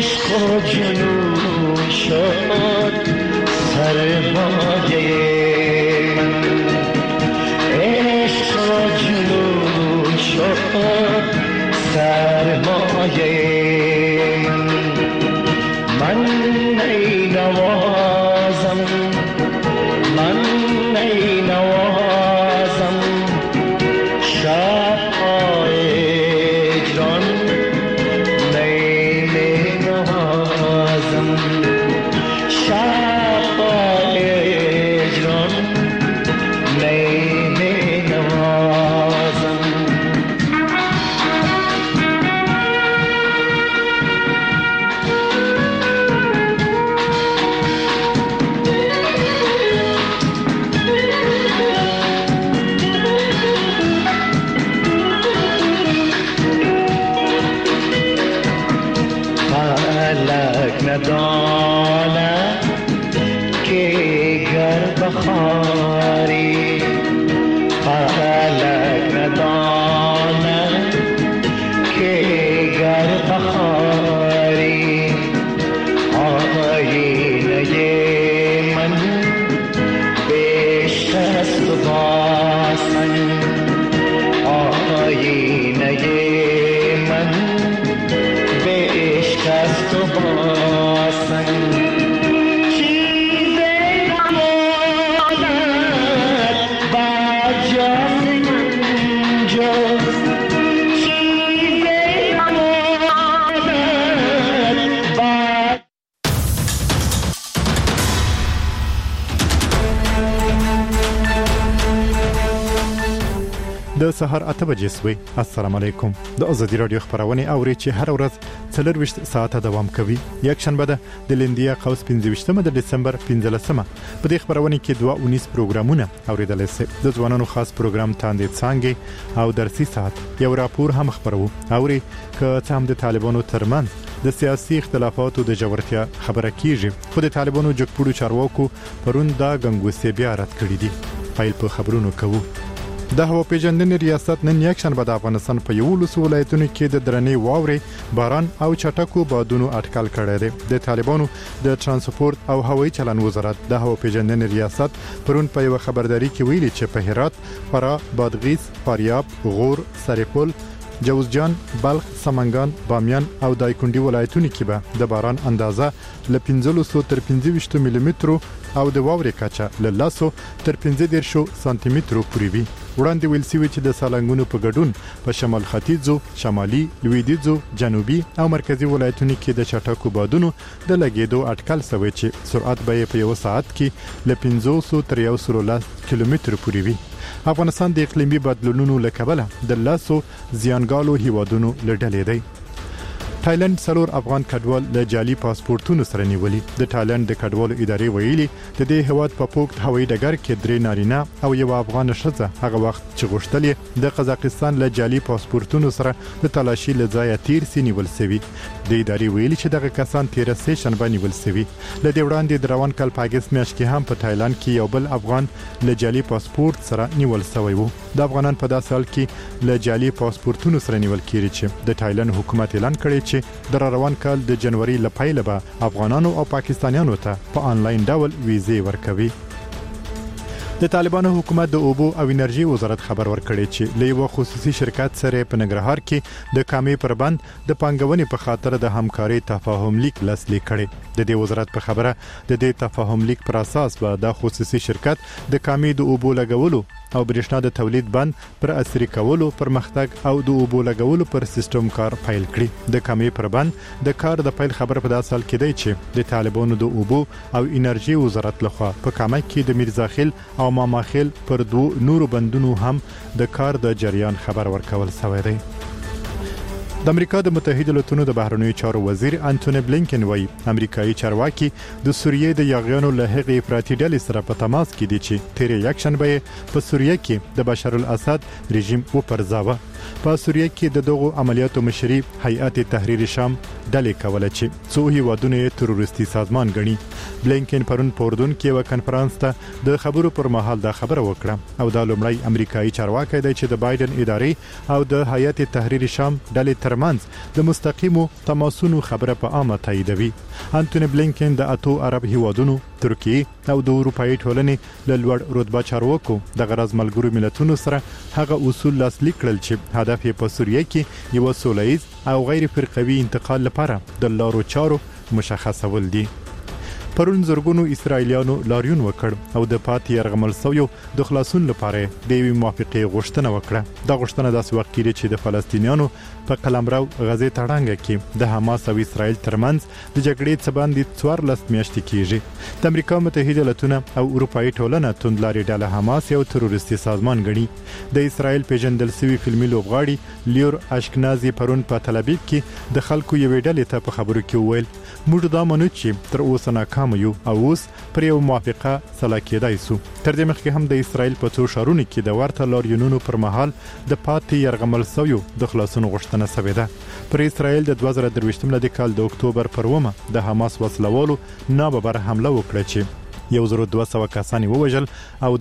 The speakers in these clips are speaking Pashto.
عشق و جنون شد سرمایه من، عشق و جنون شد سرمایه من ای نوازم، من ای نوازم شب‌های هجران، نی نوازم شب‌های هجران، نی نوازم. ندانم که گر بخاری، فلک ندانم که گر بخاری، آینه من بیش است و باسن، آینه من بیش است و باسن. د سحر 8 بجې سوی. السلام علیکم. د ازادي رادیو خبرونه اوري چې هر ورځ 24 ساعته دوام کوي. یک شنبه ده د لیندیا قوس 15 د دسمبر 15مه. په دې خبرونه کې 219 پروګرامونه اوریدل شي. د ځوانانو خاص پروګرام تاندې څنګه او درسي ساعت یو راپور هم خبرو اوري که څه هم د طالبانو ترمن د سیاسي اختلافاتو د جوړتیا خبره کیږي، خو د طالبانو جګپوړو چارواکو پرون دا غنګوسې بیا رات کړې دي. فایل په خبرونو کوو. د هوا پیژندنې ریاست نن یک شنبه د افغانستان په 11 ولایتونو کې د درنې واورې، باران او چټکو بادونو اټکل کړی دی. د طالبانو د ترانسپورت او هوایي چلن وزارت د هوا پیژندنې ریاست پرون په یو خبرداري کې ویلي چې په هرات، فراه، بادغیس، فاریاب، غور، سرپل، جوزجان، بلخ، سمنګان، بامیان او دایکنډي ولایتونو کې به د باران اندازه ل 15 تر 25 ملي متر او د واورې کچه ل 10 تر 15 سانتي متر پورې وي. وړاندې ویل شوی چې د سالنګونو په ګډون په شمال ختیځو، شمالي، لویدیځو، جنوبي او مرکزی ولایتونو کې د چټکو بادونو د لګیدو اټکل شوی چې سرعت به په یو ساعت کې ل 500 تر 110 کیلومتر پورې وي. افغانستان د اقلیمي بدلونونو له کبله د لاسو زیانګالو هیوادونو لړډلې دی. تایلند سلور افغان کډوال له جعلي پاسپورتونو سره نیولي. د تایلند د کډوالو ادارې ویلي د دې هواد په پوکټ هوایي ډګر کې 3 نارینه او یو افغان ښځه هغه وخت چې غوښتل د قزاقستان له جعلي پاسپورتونو سره د تلاشي له ځایه تیر سي نیول شوی. د ادارې ویلي چې دغه کسان 13 شنبه نیول شوی. له دې وړاندې د روان کال په اگست میاشت کې هم په تایلند کې یو بل افغان له جعلي پاسپورت سره نیول شوی وو. د افغانان په داسې حال کې له جعلي پاسپورتونو سره نیول کیږي چې د تایلند حکومت اعلان کړی چې د روان کال د جنوري لپاره به افغانانو او پاکستانیانو ته په آنلاین ډول ویزې ورکوي. د طالبانو حکومت د اوبو او انرژي وزارت خبر ورکړی چې لیوه خصوصي شرکت سره په ننګرهار کې د کامې پربند د پنګونې په خاطر د همکاري تفاهم لیک لاسلیک کړي. د دې وزارت په خبره د دې تفاهم لیک پر اساس به د خصوصي شرکت د کامې د اوبو لګولو او برېښنا د تولید بند پر عصري کولو پرمختګ او د اوبو لګولو پر سیستم کار فایل کړي. د کامې پربند د کار د فایل خبر په داسې حال کې دی چې د طالبانو د اوبو او انرژي وزارت لخوا په کامې کې د میرزاخیل او ماماخیل پر 2 نورو بندونو هم د کار د جریان خبر ورکول شوی دی. د امریکا د متحده ایالاتو د بهرنیو چارو وزیر انټونی بلینکن وایي امریکایي چارواکي د سوریې د یاغیانو له هغې افراطي ډلې سره په تماس کې دي چې تیر یک شنبه په سوریې کې د بشار الاسد رژیم وپرځاوه. په سوریه کې د دغو عملیاتو مشري هیئت تحریر شام ډلې کوله چې څو هیوادونه یې تروریستي سازمان ګڼي. بلینکن پرون په اردن کې یو کنفرانس ته د خبرو پر مهال دا خبره وکړه او دا لومړی امریکایي چارواکي دی چې د بایدن ادارې او د هیئت تحریر شام ډلې ترمنځ د مستقیمو تماسونو خبره په عامه تاییدوي. انټونی بلینکن د اتو عرب هیوادونو ترکیه او د اروپאי ټولنې له لوړ رتبه چارواکو د غرض ملګرو ملتونو سره هغه اصول لاسلیک کړل چې هدف یې په سوریه کې یو سولهییز او غیر فرقوي انتقال لپاره د لارو چارو مشخصول دي. پرون زرګونو اسرایلیانو لاریون وکړ او د پاتې يرغمل سویو د خلاصون لپاره د یوې موافقې غوښتنه وکړه. دا غوښتنه داسې وخت کې چې د فلسطینیانو په قلمرو غزې تړانګه کې د حماس او اسرایل ترمنځ د جګړې څخه باندې 14 میاشتې کېږي. د امریکا متحده ایالاتونه او اروپאי ټولنه توندلاري ډله حماس یو تروریستي سازمان ګڼي. د اسرایل پیژندل شوی فلمي لوبغاړي لیور اشکنازي پرون په تل ابیب کې د خلکو یوې ډلې ته په خبرو کې وویل موږ دا منو چې تر اوسه ناکام یو او اوس پر یو موافقه سلا کېدای سو. تر دې مخکې هم د اسرایل په څو ښارونو کې د ورته لاریونونو پر مهال د پاتې يرغمل سویو د خلاصون غوښتنه شوې ده. پر اسرایل د 2023 کال د اکتوبر پر 1 د حماس وسلوالو ناببر حمله وکړه چې 1200 کسان ووژل او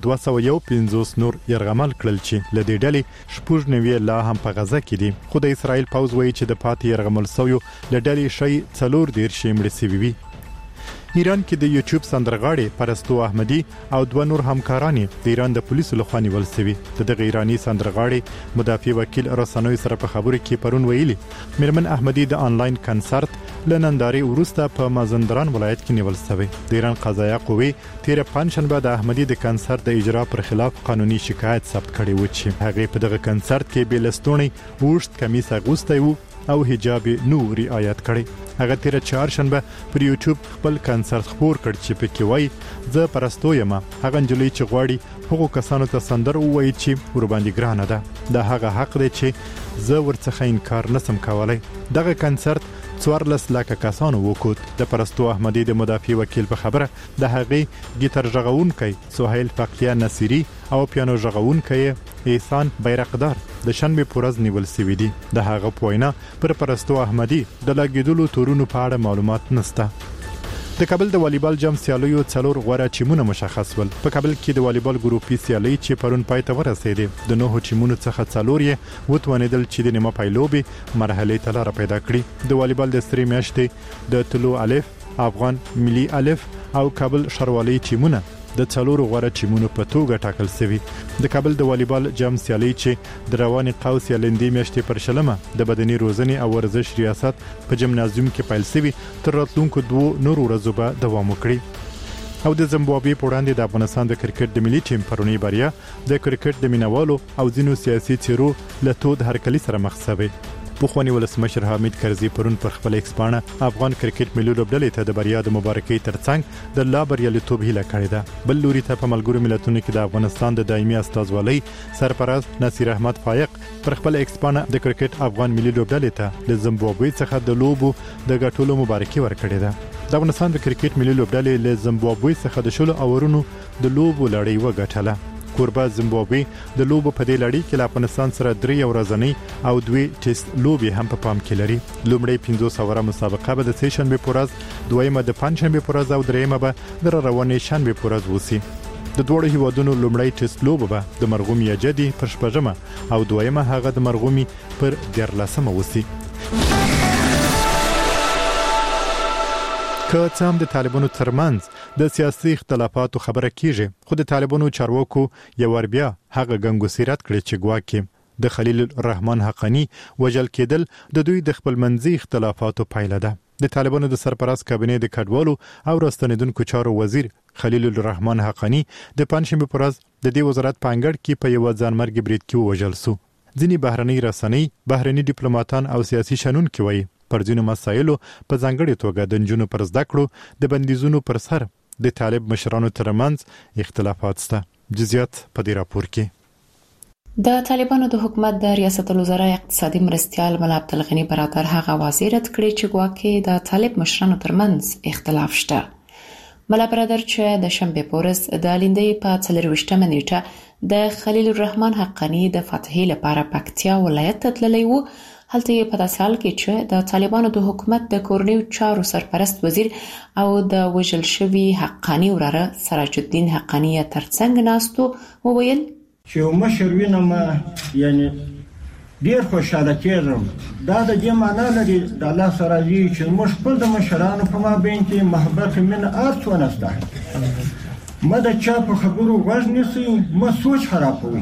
250 نور يرغمل کړل چې لدې ډلې شپږ نوي لا هم په غزه کې دي. خو د اسرایل پوز وایي چې د پاتې يرغمل سویو لډلې شي 4 شمړ سی وي. ایران کې د یوټیوب سندرغاړي پرستو احمدي او دوه نور همکاران د ایران د پولیسو لخوا نیول شوي. د ایرانی سندرغاړي مدافع وکیل رسنوي سره په خبرو کې پرون ویلي میرمن احمدي د آنلاین کنسرت لننداري ورسته په مازندران ولایت کې نیول شوی. د ایران قضایه قوې تیر پنځشنبه د احمدي د کنسرت د اجرا پر خلاف قانوني شکایت ثبت کړی و چې هغه په دغه کنسرت کې بلستونی وښت کمیس اغوستی وو او حجاب نو رعایت کړي. هغه تیر چهارشنبه پر یوټیوب خپل کنسرت خبر کړ چې پکې وای زه پرستو یم. هغه نجلۍ چې غواړي هغو کسانو ته سندر وایي چې ور باندې ګرانه ده. دا هغه حق دی چې زه ورڅخه انکار نسم کولای. دغه کنسرت 14 لک کسانو وکوت. د پرستو احمدي د مدافع وکیل په خبره د هغې گیتار ژغونکي سهیل فقیه نصیری او پیانو ژغونکي احسان بیرقدار د شنبه پورز نیول شوی دي. د هغه پوینا پر پرستو احمدي د لګیدلو تورونو په اړه معلومات نشته. د کابل د والیبال جام سیالیو 4 غوړه ټیمونه مشخص ول. په کابل کې د والیبال ګروپي سیالي چې پرون پای ته ورسېده د 9 ټیمونو څخه 4 یې وتوانیدل چې د نیمه پایلوبي مرحله ته لار پیدا کړي. د والیبال د سری میاشتې د طلوع الف، افغان ملي الف او کابل شروالي ټیمونه د 4 غوړه ټیمونو په توګه ټاکل شوی. د کابل د والیبال جام سیالي چې د رواني قوس یلندې میاشتې پر شلمه د بدني روزنې او ورزش ریاست په جمنازیوم کې پیل شوی تر راتلونکو 2 نورو ورځو به دوام وکړي. او د زیمبابوې په وړاندې د افغانستان د کرکټ د ملي ټیم پرونی بریا د کرکټ د مینوالو او ځینو سیاسي چیرو له تود هرکلی سره مخ شوی. پوخوانی ولسمشر حامد کرزي پرون پر خپل ایکسپانه افغان کرکټ ملي لوبډلې ته د بریا د مبارکۍ ترڅنګ د لا بریالیتوب هیله کړې ده. بل لوري ته په ملګرو ملتونو کې د افغانستان د دایمي استازولۍ سرپرست نصیر احمد فایق پر خپل ایکسپانه د کرکټ افغان ملي لوبډلې ته د زیمبابوې څخه د لوبو د ګټلو مبارکي ورکړې ده. د افغانستان د کرکټ ملي لوبډلې له زیمبابوې څخه د شلو اورونو د لوبو لړۍ وګټله. کوربه زیمبابوې د لوبو په دې لړۍ کې له افغانستان سره 3 ورځنۍ او 2 ټیسټ لوبي هم په پام کې لري. لومړی 500 اوره مسابقه به د سیشنبه پورز، دویمه د پنځشنبه پورز او دریمه به د روانې شنبه پورز وسی. د دوړو هیوادونو لومړی ټیسټ لوب به د مرغومی جدي پر شپږمه او دویمه هغه د مرغومی پر 14مه وسی. که څه هم د طالبانو ترمنځ د سیاسي اختلافاتو خبره کیږي، خو د طالبانو چارواکو یو ور بیا هغه ګنګوسیرت کړی چې ګواکې د خلیل الرحمن حقانی وجل کېدل د دوی د خپلمنځي اختلافاتو پایله ده. د طالبانو د سرپرست کابینې د کډوالو او راستنیدونکو چارو وزیر خلیل الرحمن حقانی د پنځشنبه پر ورځ د دې وزارت په انګړ کې په یو ځانمرګي برید کې وژل شو. ځینې بهرنۍ رسنۍ، بهرني ډیپلوماټان او سیاسي شنونکي وایي پر ځینو مسایلو په ځانګړي توګه د نجونو پر زده کړو د بندیزونو پر سر د طالب مشرانو ترمنځ اختلافات شته. جزئیات په دې راپور کې. د طالبانو د حکومت د ریاست الوزرا اقتصادي مرستيال ملا عبدالغني برادر هغه وزیرت کړی چې ګواکې د طالب مشرانو ترمنځ اختلاف شته. ملا برادر چې د شنبه پورز د لیندې په 24مه نیټه د خلیل الرحمن حقانی د فتحې لپاره پکتیا ولایت ته تللی و. هلته یې په داسې حال کې چې د طالبانو د حکومت د کورنیو چارو سرپرست وزیر او د وژل شوي حقانی وراره سراج الدین حقانی ترڅنګ ناستو وویل چې مشر وینم یعنی ډیر خوشاله کېږم. دا د دې معنا لري د الله سره چې موږ خپل د مشرانو په مابین کې محبت من ارڅ ونسته ما د چا په خبرو غوږ نیسي ما سوچ خرابوي.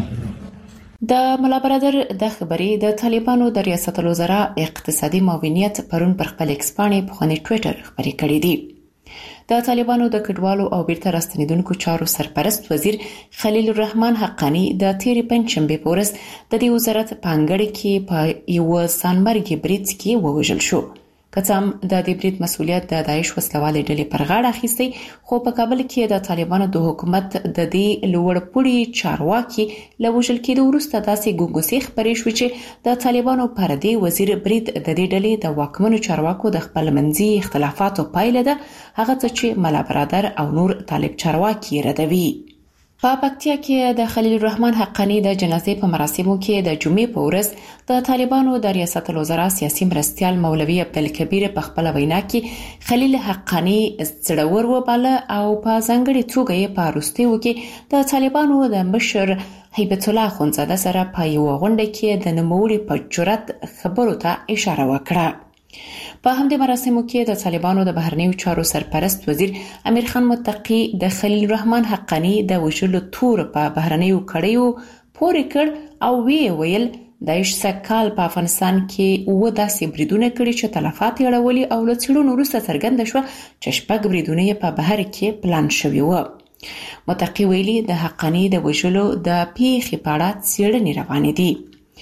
د ملا برادر د خبرې د طالبانو د ریاست الوزرا اقتصادي معاونیت پرون پر خپل ایکس پاڼې په خوني ټوئیټر خبرې کړې دي. د طالبانو د کډوالو او بیرته راستنیدونکو چارو سرپرست وزیر خلیل الرحمن حقانی د تیرې پنځشنبه په ورځ د دې وزارت په انګړ کې په یو سانمرګ برید کې ووژل شو. کڅام د دې برید مسؤلیت د داعش وسلوالې ډلې پر غاړه اخیستی، خو په کابل کې د طالبانو د حکومت د دې لوړ پوړي چارواکي لوژل کېدو وروسته داسې ګونګوسې خبرې شوې چې د طالبانو پر دې وزیر برید د دې ډلې د واکمنو چارواکو د خپل منځي اختلافاتو پایله ده، هغه څه چې ملا برادر او نور طالب چارواکي ردوي. په پکتیا کې د خلیل الرحمن حقانی د جنازې په مراسمو کې د جمعې په ورځ د طالبانو د ریاست الوزرا سیاسي مرستیال مولوي عبدالکبیر په خپل وینا کې خلیل حقانی زړور وباله او په ځانګړي توګه یې په وروستیو کې د طالبانو د مشر هیبت الله اخوندزاده سره په یو غونډه کې د نوموړي په جرأت خبرو ته اشاره وکړه. په همدې مراسمو کې د طالبانو د بهرنیو چارو سرپرست وزیر امیر خان متقی د خلیل الرحمن حقانی د وژلو تور په بهرنیو کړیو پورې کړ او ویل د شکل په افغانستان کې و داسې بریدونه کړي چې تلفات یې اړولي او له څېړنو وروسته څرګنده شوه چې شپږ بریدونه یې په بهر کې پلان شوي و. متقی ویلي د حقانی د وژلو د پیښې په اړه څېړنې روانې دي.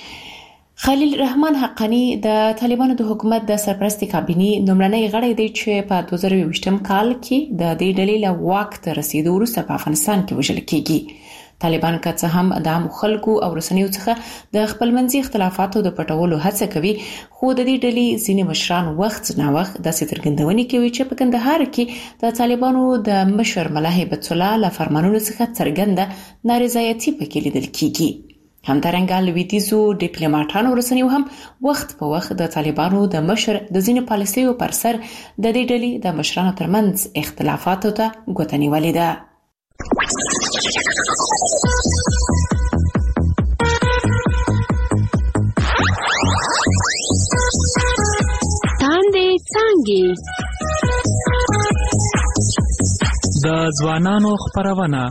خلیل الرحمن حقانی د طالبانو د حکومت د سرپرستی کابینې لومړنی غړی دی چې په 2020 کال کې د دې ډلې له واک ته رسیدو وروسته په افغانستان کې وژل کېږي. طالبان که څه هم د عامو خلکو او رسنیو څخه د خپل منځي اختلافاتو د پټولو هڅه کوي، خو د دې ډلې ځینې مشران وخت نه وخت داسې څرګندونې کوي چې په کندهار کې د طالبانو د مشر ملا هیبت الله له فرمانونو څخه څرګنده نارضایتي پکې لیدل کېږي. همدارنګه لویدیزو ډیپلوماټانو رسنیو هم وخت په وخت د طالبانو د مشر د ځینو پالیسیو پر سر د دې ډلې د مشرانو ترمنځ اختلافاتو ته ګوته نیولې ده. تاندې څانګې د ځوانانو خپرونه.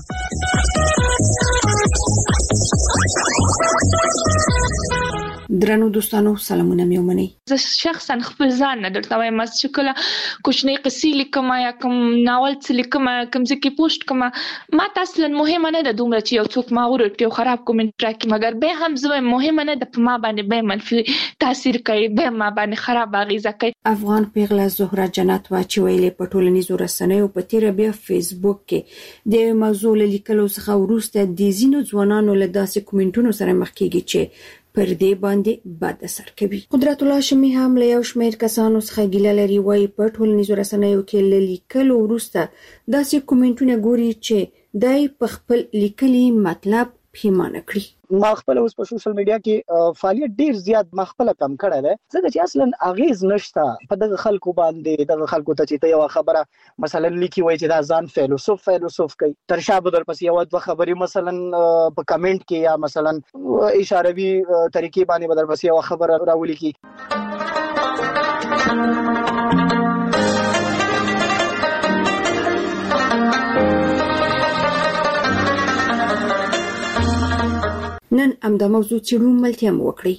درنو دوستانو سلامونه مې ومنئ. زه شخصا خپل ځان نه درته وایم چې کله کوچنۍ قصې لیکم یا کوم ناول څه لیکم کوم ځکه پوسټ کوم ما اصلا مهمه نه ده دومره چې یو څوک ما ورته خراب کومنټ راکړي، مګر به هم زه مهمه نه ده په ما باندې به منفي تاثیر کوي، به ما باندې خراب اغیزه کوي. افغان پیغله زهره جنت وا چې ویلې په ټولنیزو رسنیو په تیر بیا فیسبوک کې د موضوع لیکلو څخه وروسته د زینو ځوانانو له داسې کومنټونو سره مخ کېږي چې پر دې باندې بد اثر کوي. قدرت الله شمی هم له یو شمېر کسانو څخه ګیله لري، وایي په ټولنیزو رسنیو کې لیکلو وروسته داسې کومنټونه ګوري چې دای په خپل لیکلي مطلب پیمانه کړی. ما خپل اوس په سوشل میډیا کې فعالیت ډیر زیات ما خپل کم کړی دی، ځکه چې اصلا اغیز نشته په دغه خلکو باندې. دغه خلکو ته چې ته یو خبره مثلا لیکي وای چې دا ځان فیلسوف کوي، تر شا به در پسې یو د خبرې مثلا په کمنټ کې یا مثلا اشاروي طریقې باندې به در پسې یو خبره راولي کی. نن امدا موضوع چیرو ملتیا مو وکړي.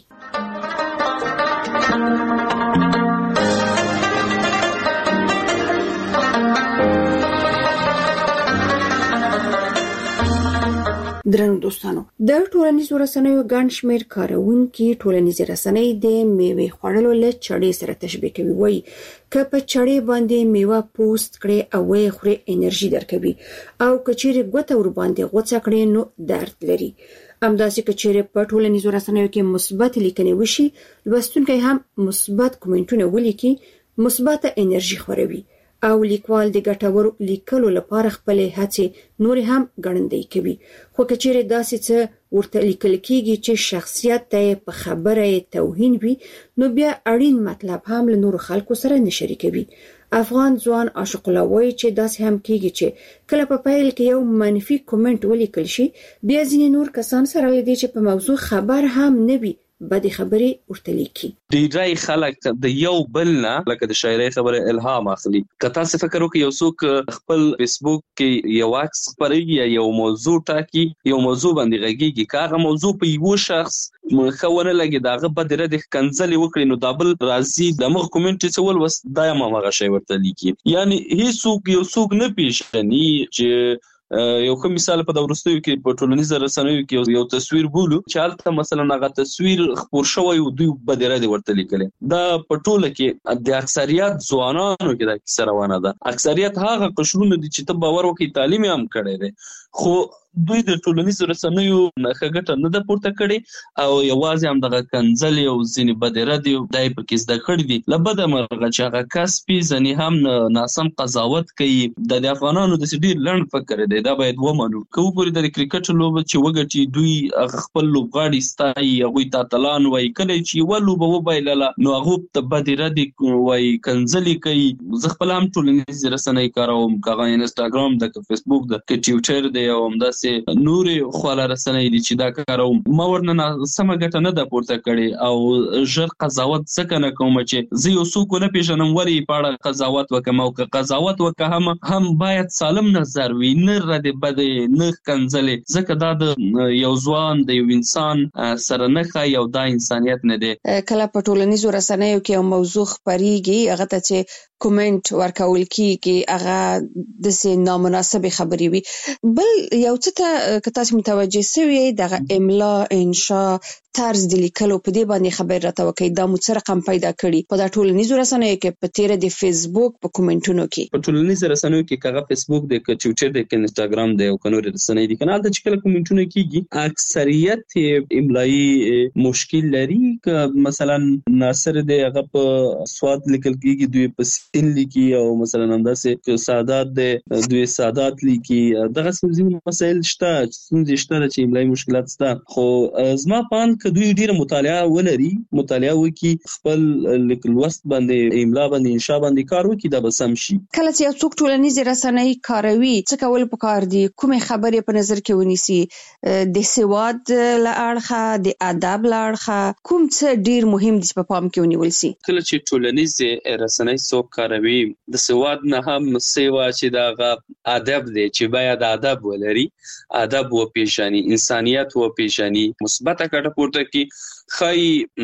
درنو دوستانو، د ټولنیزو رسنیو ګڼ شمېر کاروونکي ټولنیزې رسنۍ د میوې خوړلو له چړې سره تشبیه کوي. وایي که په چړې باندې میوه پوست کړي او یې خوري انرژي درکوي، او که چیرې ګوته ور باندې غوڅه کړي نو درد لري. همداسې که چیرې په ټولنیزو رسنیو کې مثبت لیکنې وشي، لوستونکي هم مثبت کومنټونه ولیکي، مثبت انرژي خوروي او لیکوال د ګټور لیکلو لپاره خپل هڅې نور هم ګړندۍ کوي. خو کچېره داسې څه ورته لیکل کېږي چې شخصیت ته په خبره توهین وي، نو بیا اړین مطلب هم له نور خلکو سره نه شریکوي. افغان ځوان عاشق الله وایي چې داسې هم کېږي چې کله په پیل کې یو منفي کومنټ ولیکل شي، بیا ځینې نور کسان سره لدی چې په موضوع خبر هم نه وي بدې خبرې ورته لیکي. ډیری خلک د یو بل نه لکه د شاعرۍ خبره الهام اخلي. که تاسو فکر وکړئ یو څوک خپل فیسبوک کې یو عکس خپروي یا یو موضوع ټاکي، یو موضوع باندې غږیږي، که هغه موضوع په یو شخص خونه لګي داغه بدره د کنځلې وکړي، نو دا بل راځي د مغ کومنټ څه ول وس دا مغه شی ورته لیکي. یعنی هیڅوک یو څوک نه پیژني چې یو کوم مثال په د ورستیو کې په ټولنیزو رسنیو کې یو تصویر بولو چې حالت مثلا هغه تصویر خبر شوی او دوی بدره دی ورته لیکل. دا په ټوله کې د اکثریت ځوانانو کې د کیسه روانه ده. اکثریت هغه قشرونه دي چې ته باور وکړي تعلیم هم کړی دی، خو دوی د ټولنیزو رسنیو نه ښه نه ده پورته کړي او یوازې هم دغه کنځلې او ځینې بدره دي دای په کې زده کړي دي. له بده مرغه چې هغه کس پیژني هم ناسم قضاوت کوي. د افغانانو د ډېر لنډ فکر دی، دا باید ومنو. که وګورئ د کرکټ لوبه چې وګټي دوی خپل لوبغاړي ستایي، هغوی ته اتلان وایي. کله چې یوه لوبه وبایلله نو هغو ته بدره دي وایي، کنځلې کوي. زه خپله هم ټولنیزې رسنۍ کاروم، که هغه انسټاګرام ده، که فیسبوک ده، که ټویټر دی او همداسې نورې خواله رسنۍ دي چې دا کاروم. ما ورنه سمه ګټه نه ده پورته کړې او ژر قضاوت ځکه نه کوم چې زه یو څوک ونه پېژنم ولې په اړه قضاوت وکړم. او که قضاوت وکړم هم باید سالم نظر وي، نه ردې بدې، نه کنځلې، ځکه دا د یو ځوان د یو انسان سره نه ښایي او دا انسانیت نه دی. کله په ټولنیزو رسنیو کې یو موضوع خپریږي هغه ته چې کومنټ ورکول کیږي هغه د نامناسبې خبرې وي. بل یو څه ته که تاسو متوجه سوي دغه املا، انشا، طرز د لیکلو په دې باندې خبر راته وکړي، دا مو څه رقم پیدا کړي په دا ټولنیزو رسنیو کې په تیره د فیسبوک په کومنټونو کې؟ په ټولنیزو رسنیو کې کغه فیسبوک دی، که ټویټر دی، که انسټاګرام دی او که نور رسنۍ دي، کنه د چکل کومنټونه کیږي اکثریت املایي مشکل لري. که مثلا ناصر دی هغه په سواد لیکل کیږي، دوی په سین لیکي، او مثلا همداسې که سادات دی دوی سادات لیکي. دغه څه مسایل شته چې املایي مشکلات شته. خو زما پان که دوی ډیره مطالعه ولري، مطالعه وکي، خپل لوست باندې، املا باندې، انشا باندې کار وکي، دا به سم شي. کله چې یو څوک ټولنیزې رسنۍ کاروي څه کول پکار دي؟ کومې خبرې په نظر کې ونیسي؟ د سواد له اړخه، د ادب له اړخه، کوم څه ډیر مهم دي په پام کې ونیول سي؟ کله چې ټولنیزې رسنۍ څوک کاروي، د سواد نه هم سیوا چې دا ادب دی چې باید ادب ولري، ادب وپیژني، انسانیت وپیژني، مثبت کټه پورته کی خای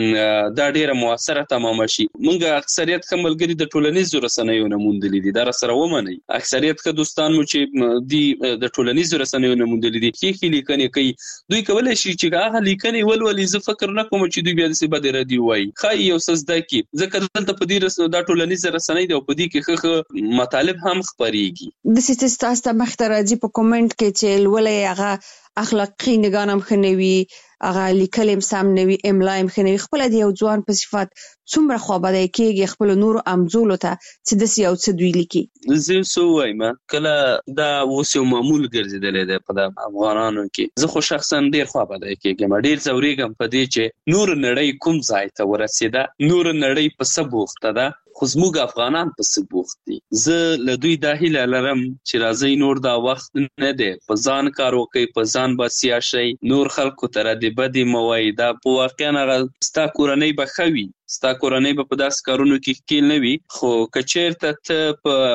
دا ډیره موثره تمام شي. مونږ اکثریت خملګری د ټولنیزو رسنیو نه موندلې دي، دا سره ومني. اکثریت که دوستان مو چې دی د ټولنیزو رسنیو نه موندلې دي کې لیکنې کوي، دوی کولای شي چې هغه لیکنې ولولي. زه فکر نه کوم چې دوی بیا د سبا د ردی وای خای یو سزده کی، ځکه دلته په دې رسنیو د ټولنیزو رسنۍ دی او په دې کې خخ مطالب هم خبريږي. د سیستاسته مخترجی په کومنټ کې چې ولې هغه اخلاقی نگانم خنوي، هغه لیکلم سم نوي، املایم خنوي، خپل د یو ځوان په صفات څومره خوابدای کېږي خپل نور امزولو ته چې د یو څه دوی لیکي. زه سو وایم کله دا وسو معمول ګرځیدل دی په افغانانو کې. زه خو شخصا ډیر خوابدای کېږم، ډیر زوريګم په دې چې نور نړۍ کوم ځای ته ورسیده، نور نړۍ په سبوخته ده، خو زموږ افغانان په سبوخت دي. زه له دوی دا هیله لرم چې راځي نور دا وخت نه دی، په ځان کار وکړي، په ځان بسیا شي، نور خلکو ته د بدی موای دا په واقعا هغه ستا کورنۍ به خوي، ستا کورنۍ به په داس کارونو کې کېل نه وي. خو کچیرته ته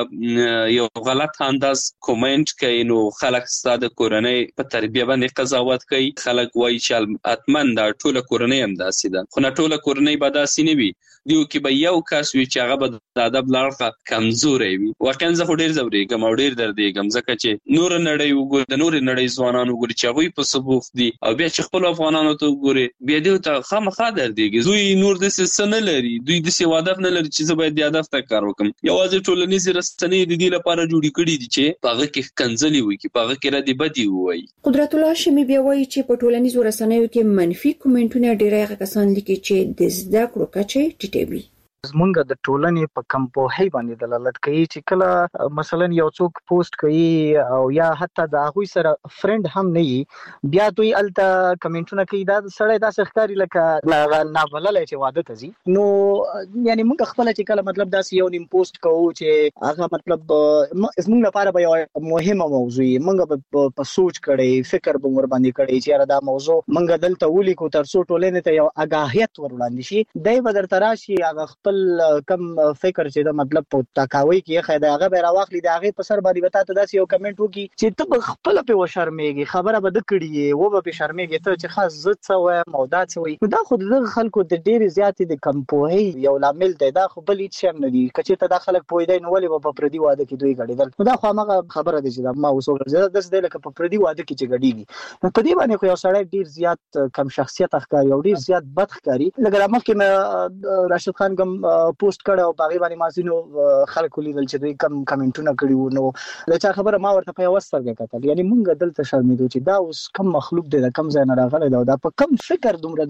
په یو غلط انداز کومنټ کوي نو خلک ستا د کورنۍ په تربیه باندې قضاوت کوي. خلک وایي چې اتمن دا ټوله کورنۍ هم داسې ده، خو نه ټوله کورنۍ به داسې نه وي. دیو کې به یو کس وي چې هغه به د ادب لاړه کمزوري وي. واقعا زه خو ډیر زوريګم او ډیر دردېږم، ځکه چې نور نړۍ وګوري، د نور نړۍ ځوانان وګوري چې هغه په سبوخ دي او بیا چې خپل افغانانو ته وګوري بیا دوی ته خامخا دردېږي. دوی نور د څه نه لري، دوی د څه هدف نه لري چې زه باید د هدف ته کار وکم. یوازې ټولنیزې رسنۍ د دې لپاره جوړې کړې دي چې پاغه کې کنځلې وي، کې پاغه کې ردی بدی وي. قدرت الله شمی بیا وایي چې په ټولنیزو رسنیو کې منفي کومنټونه ډیری کسان لیکي چې د زده کړو کچه ټیټوي. زمونږ د ټولنې په کم پوهۍ باندې دلالت کوي چې کله مثلا یو څوک پوسټ کوي او یا حتی د هغوی سره فرند هم نه وي بیا دوی الته کمنټونه کوي دا سړی داسې ښکاري لکه نابللی چې واده ته ځي. نو یعنی موږ خپله چې کله مطلب داسې یو نیم پوسټ کوو چې هغه مطلب زموږ لپاره به یو مهمه موضوع موږ په سوچ کړی فکر به ور باندې کړی چې یاره دا موضوع موږ دلته ولیکو تر څو ټولنې ته یو آګاهیت ور وړاندې شي. دی به درته راشي هغه خپل کم فکر چې د مطلب په تاکاوي کې یې ښه دی هغه به یې راواخلي د هغې په سر باندې به تا ته داسې یو کمنټ وکړي چې ته به خپله پرې وشرمېږي خبره به ده کړي یې و به پرې شرمېږي ته چې خاص زه څه وایم او دا څه وایي. نو دا خو د دغه خلکو د ډېرې زیاتې د کم پوهۍ یو لامل دی. دا خو بل هېڅ شی نه دي که چېرته دا خلک پوهېدی نو ولې به په پردي واده کې دوی ګډېدل. نو دا خو هماغه خبره ده چې ما اوس وکړه داسې دی لکه په پردي واده کې چې ګډېږي. نو په دې باندې خو یو سړی ډېر زیات کم شخصیت ښکاري او ډېر زیات بد ښکاري. لکه دا مخکې مې راشد خان کوم پوسټ کړی او په هغې باندې ما ځینو خلکو لیدل چې دوی کم کمنټونه کړي وو. نو د چا خبره ما ورته په یوه سترګه کتل یعنې موږ دلته شرمېدو چې دا اوس کم مخلوق دی د کم ځای نه راغلی دی او دا په کم فکر دومره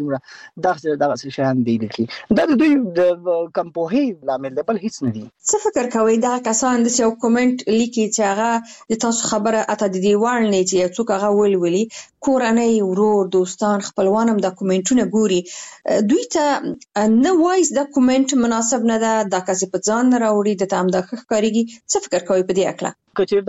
دغسې شیان دی لیکي. دا د دوی د کم پوهۍ لامل دی بل هېڅ نه دي. څه فکر کوئ دغه کسان داسې یو کومنټ لیکي چې هغه د تاسو خبره اته د دې وړ نه چې یو څوک هغه ولولي کورنۍ ورور دوستان خپلوان هم دا کومنټونه ګوري دوی ته نه وایي دا کومنټ مناسب نه ده دا کسې په ځان نه راوړي د ته هم دا ښه ښکارېږي. څه فکر کوئ په دې هکله؟ که چېرته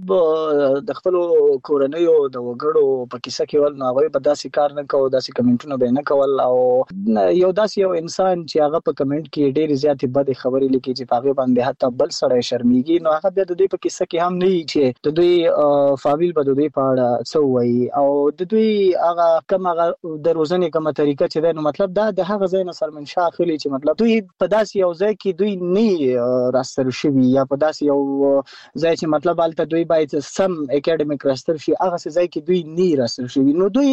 مطلب د خپلو کورنیو د وګړو په کیسه کې ول نو هغوی به داسې کار نه کوو داسې کمنټونه به یې نه کول او یو داسې یو انسان چې هغه په کمنټ کې ډېرې زیاتې بدې خبرې لیکي چې په هغې باندې حتی بل سړی شرمېږي نو هغه بیا د دوی په کیسه کې هم نه وي چې د دوی فامیل به د دوی په اړه څه ووایي او د دوی هغه کم هغه د روزنې کومه طریقه چې دی نو مطلب دا د هغه ځای نه سرمنشا اخلي چې مطلب دوی په داسې یو ځای کې دوی نه راستل شوي یا په داسې یو ځای چې مطلب هلته دوی باید سم اکیډمیک راستل شي هغه ځای کې دوی نه راستل شوي نو دوی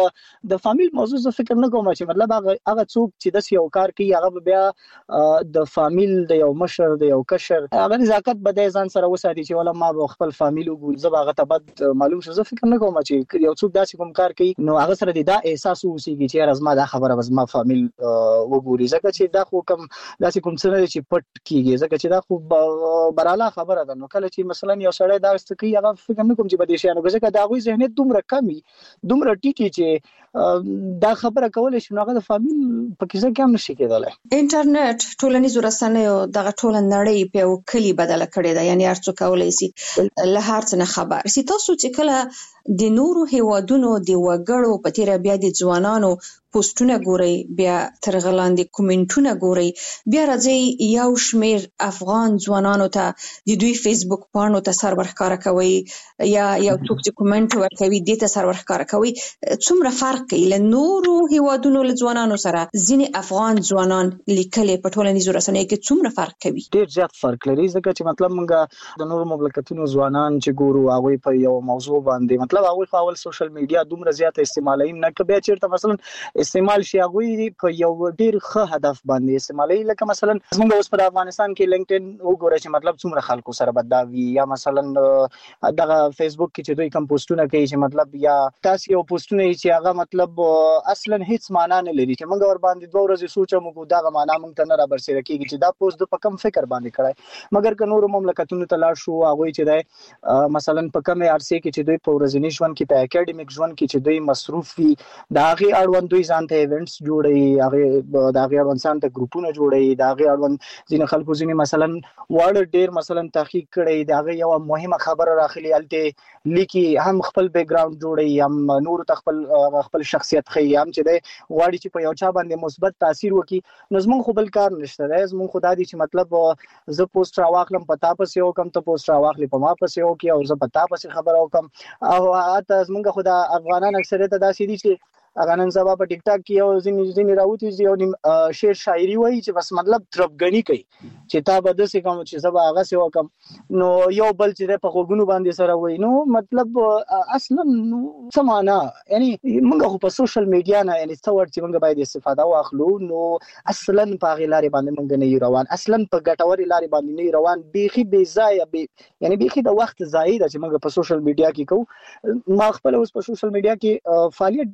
د فامیل موضوع زه فکر نه کوم چې مطلب هغه څوک چې داسې یو کار کوي هغه به بیا د فامیل د یو مشر د یو کشر هغه نزاکت به دی ځان سره وساتي چې ولا ما به خپل فامیل وګوري زه به هغه ته بد معلوم شم. زه فکر نه کوم چې یو څوک داسې کوم کار کوي نو هغه سره دا احساس اوسېږي چې یاره زما دا خبره به زما فامیل وګوري ځکه چې دا خو کوم داسې کوم څه نه دی چې پټ کېږي ځکه چې دا خو براله خبره ده. نو کله چې مثلا یو سړی دا څه کوي هغه فکر نه کوم چې به دې شیانو ځکه د هغوی ذهنیت دومره کم وي دومره ټیټ وي چې دا خبره کولی شي نو هغه د فامیل په کیسه کې هم نشي کېدلی. انټرنیټ ټولنیزو رسنیو دغه ټوله نړۍ په یو کلي بدله کړې ده یعنې هر څوک کولی شي له هر څه نه خبر شي. تاسو چې کله د نورو هیوادونو د وګړو په تیره بیا د ځوانانو پوسټونه ګورئ بیا تر هغه لاندې کومنټونه ګورئ بیا راځئ یو شمېر افغان ځوانانو ته د دوی فیسبوک پاڼو ته سر ورښکاره کوئ یا یو څوک چې کومنټ ورکوي دې ته سر ورښکاره کوئ څومره فرق کوي له نورو هیوادونو له ځوانانو سره ځینې افغان ځوانان لیکلي په ټولنیزو رسنیو کې څومره فرق کوي؟ ډېر زیات فرق لري ځکه چې مطلب موږ د نورو مملکتونو ځوانان چې ګورو هغوی په یو موضوع باندې مطلب هغوی خو اول سوشل میډیا دومره زیاته استعمالوي نه که بیا چېرته مثلا استعمال شي هغوی په یو ډېر ښه هدف باندې استعمالوي لکه مثلا زموږ اوس په افغانستان کې لینکډین وګوره چې مطلب څومره خلکو سره به دا وي یا مثلا دغه فیسبوک کې چې دوی کوم پوسټونه کوي چې مطلب یا تاسې یو پوسټونه چې هغه مطلب اصلا هیڅ معنا نه لري چې موږ ور باندې 2 ورځې سوچ وکړو دغه معنا موږ ته نه رابرسېره کېږي چې دا پوسټ د په کم فکر باندې کړی مګر که نورو مملکتونو ته لاړ شو هغوی چې دی مثلا په کمې عرصې کې چې دوی په ورځني ژوند کې په اکیډمیک ژوند کې چې دوی مصروف وي د هغې اړوند دوی ځان ته ایونټس جوړوي هغې د هغې اړوند ځان ته ګروپونه جوړوي د هغې اړوند ځینې خلکو ځینې مثلا واړه ډېر مثلا تحقیق کړی د هغې یوه مهمه خبره راخلي هلته لیکي هم خپل بیک ګراونډ جوړوي هم نورو ته خپل شخصیت ښیي هم چې دی غواړي چې په یو چا باندې مثبت تاثیر وکړي نو زموږ خو بل کار نشته دی زموږ خو دا دی چې مطلب زه پوسټ راواخلم په تا پسې وکړم ته پوسټ راواخلې په ما پسې وکړي او زه په تا پسې خبره وکړم او حتی زموږ خو د افغانان اکثریت داسې دي چې هغه نن سبا په ټیک ټاک کې یو ځینې راوتي یو نیم شعر شاعري وایي چې بس مطلب تربګني کوي چې تا به داسې کوم چې زه به هغسې وکړم نو یو بل چې دی په غوږونو باندې سره وایي نو مطلب اصلا څه معنا یعنې موږ خو په سوشل میډیا نه یعنې څه ورته موږ باید استفاده واخلو نو اصلا په هغې لارې باندې موږ نه یو روان اصلا په ګټورې لارې باندې نه یو روان بیخي بې ځایه یعنې بیخي د وخت ضایع ده چې موږ په سوشل میډیا کې کوو ما خپله اوس په سوشل میډیا کې فعالیت ډېر زیات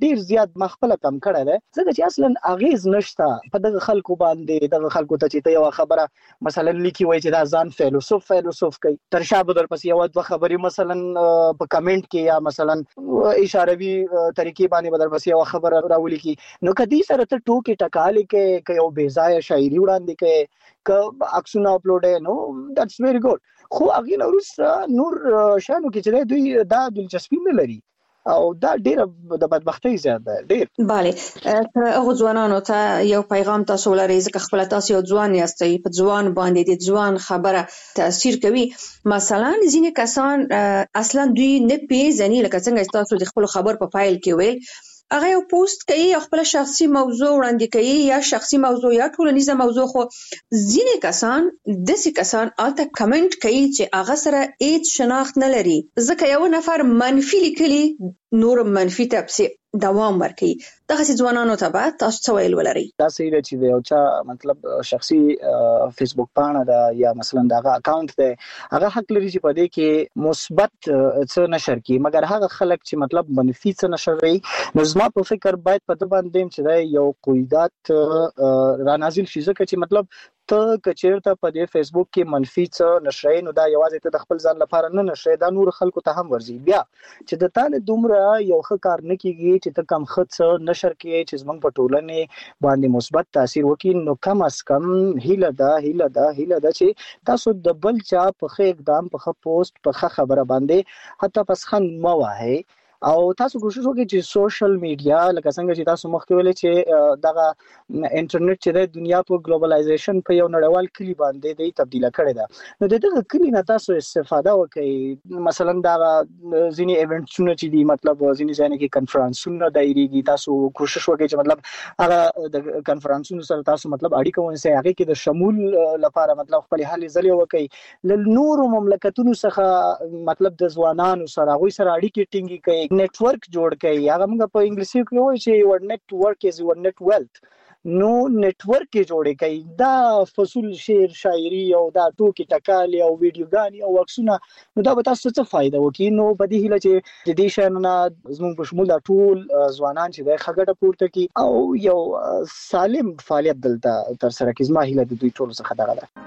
زیات مخفل کم کړی دی ځکه چې اصلا اغیز نشته په دغه خلکو باندې دغه خلکو ته چې یو خبره مثلا لیکي وای چې دا ځان فیلسوف کوي تر شا بدل پس یو د خبري مثلا په کمنټ کې یا مثلا اشاروي طریقې باندې بدل پس یو خبره راولي کی نو کدي سره ته ټوکی ټکالي کې یو بے ځای شاعري وړاندې کې ک عکسونه اپلوډ نو دټس ویری ګډ خو هغه نور شانو کې چې دوی دا دلچسپي نه لري او دا ډیره د بدبختی زیاده ډیر bale هغه ځوانانو ته یو پیغام تاسو لرئ ځکه خپل تاسو یو ځوان یاستئ په ځوان باندې د ځوان خبره تاثیر کوي مثلا ځینې کسان اصلا دوی نه پیژني لکه څنګه تاسو د خپل خبر په فایل کې ویل هغه یو پوسټ کوي خپل شخصي موضوع وړاندې کوي یا شخصي موضوع یا ټولنیزه موضوع خو ځینې کسان داسې کسان الته کمنټ کوي چې هغه سره هیڅ شناخت نه لري ځکه یو نفر منفي لیکلي نور منفي تفسیر دوام ورکړي دغه ځوانانو ته به تاسو څه ویل ولرئ دا صحیح دی چې یو چا مطلب شخصي فیسبوک پاڼه ده یا مثلا دغه اکاونټ ده هغه حق لري چې په دې کې مثبت څه نشر کړي مګر هغه خلک چې مطلب منفي څه نشر کوي نو زما په فکر باید په دې باندې چې یو قیودات را نازل شي ځکه چې مطلب ته کچیرته په دې فیسبوک کې منفي څه نشرای نو دا یوازې ته د خپل ځان لپاره نه نشرای دا نور خلکو ته هم ورځي بیا چې د تانه دومره یو ښه کار نه کیږي چې ته کم خط نشر کې چې زمونږ په ټولنه باندې مثبت تاثیر وکړي نو کم از کم هیله ده چې تاسو د بل چا په ښه اقدام په ښه پوسټ په ښه خبره باندې حتی پسخن مو وای او تاسو کوشش وکړئ چې سوشل میډیا لکه څنګه چې تاسو مخکې ویل چې دغه انټرنیټ چې د دنیا په ګلوبلایزیشن په یو نړیوال کلی باندې د تبدیل کړی ده نو دغه کلی نه تاسو استفاده وکړئ مثلا دا ځینی ایونټونه چې دي مطلب ځینی ځای کې کنفرانسونه دایریږي تاسو کوشش وکړئ چې مطلب هغه د کنفرانسونو سره تاسو مطلب اړیکه ونیسئ هغه کې د شمول لپاره مطلب خپل حل ځلې وکړئ ل نورو مملکتونو څخه مطلب د ځوانانو سره غوي سره اړیکې ټینګې کړئ نیټورک جوړ کړئ هغه موږ په انګلیسي کې وایي چې یو نیټورک از یو نیټ ویلث نو نیټورک جوړ کړئ دا فصول شعر شاعري او دا ټوکی ټکالي او ویډیوګانی او عکسونه نو دا به تاسو څه فائدہ وکړي نو په دې هیله چې د دې شانونه زموږ په شمول ټول ځوانان چې د خګړه پورته کی او یو سالم فعالیت دلته تر سره کې زما هیله د دوی ټول څخه دغه ده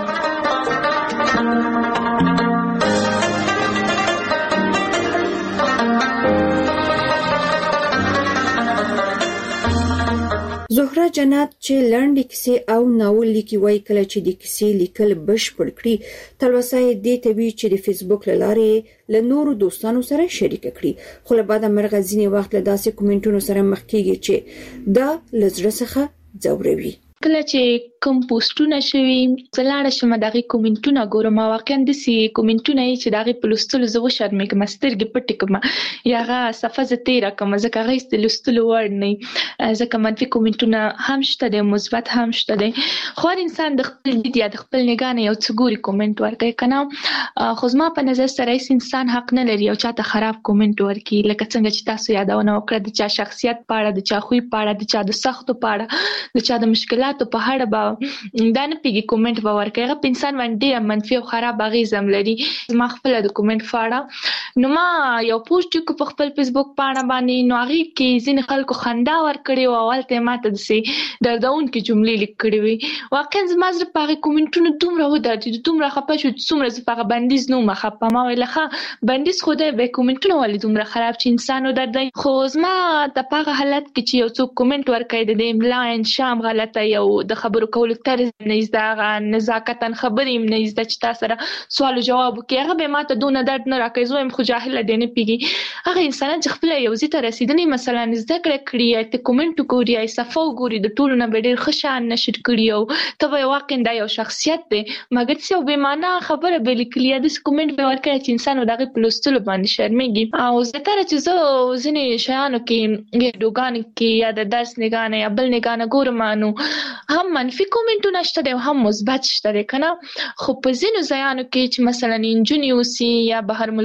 زهره جنات چې لنډې کیسې او ناول لیکي وای کله چې د کیسې لیکل بشپړ کړي تلوسه دې ته وی چې د فیسبوک لاره له نورو دوستانو سره شریک کړي خو له بعد مرغه ځینې وخت له داسې کومنټونو سره مخ کیږي چې دا لزړه څخه ځوروي کله چې کوم پوسټونه شوي زلاړه شم دغه کومنټونه ګورم واقعا د سی کومنټونه چې دغه پلوستلو زو شرمېږم مسترګې پټ کړم یاغه صفه ز تیر کوم ځکه غیست لستلو ور نه ځکه منفي کومنټونه هم شته د مثبت هم شته دي خو انسان د خپل دید یا د خپل نگاه یو څګوري کومنټ ورکړي کنه خو زما په نظر سره انسان حق نه لري او چاته خراب کومنټ ورکړي لکه څنګه چې تاسو یادونه وکړه د چا شخصیت پاړه د چا خوې پاړه د چا د سختو پاړه د چا د مشکلات په هړه با دا نه پیږي کومنټ باور کوي هغه انسان باندې منفي او خراب اغیزم لري ما خپل د کومنټ فاړه نو ما یو پوسټ کو په خپل فیسبوک پاڼه باندې نو هغه کې ځین خلکو خندا ور کړی او اولته ماته د سي دردون کې جملې لیکړې وي واقعا زما زړه په کومنټونو دومره ودرېد دومره خپه شو څومره زه په بندیز نو مخه ما ویلخه بندیز خوده به کومنټونو ولې دومره خراب چې انسانو درد خو زما د پاغه حالت کې چې یو څوک کومنټ ور کوي د املا انشام غلطه یو د خبرو کولو طرز نه زده نزاکتن خبرې نه زده چې تاسو سره سوال او جواب کوي هغه به ماته دونه درد نه راکوي زه هم خو جاهل دی نه پیږي هغه انسان چې خپل یو ځای ته رسیدنی مثلا زده کړی ته کومنټ کوي یا صفه وګوري د ټولو نه ډېر خوشان نشر کړی او ته واقعا دا یو شخصیت دی مګر څه به معنا خبره به لیکلی د کومنټ به ورکړي چې انسان دغه پلوستلو باندې شرمېږي او زه تر چې زه ځینې شیانو کې ډوګان کې یا د درس نگانه یا بل نگانه ګورمانو هم منفي کومنټونه شته او هم مثبت شته کنه خو په ځینو ځایانو کې چې مثلا انجونیوسی یا بهر ملکونو ته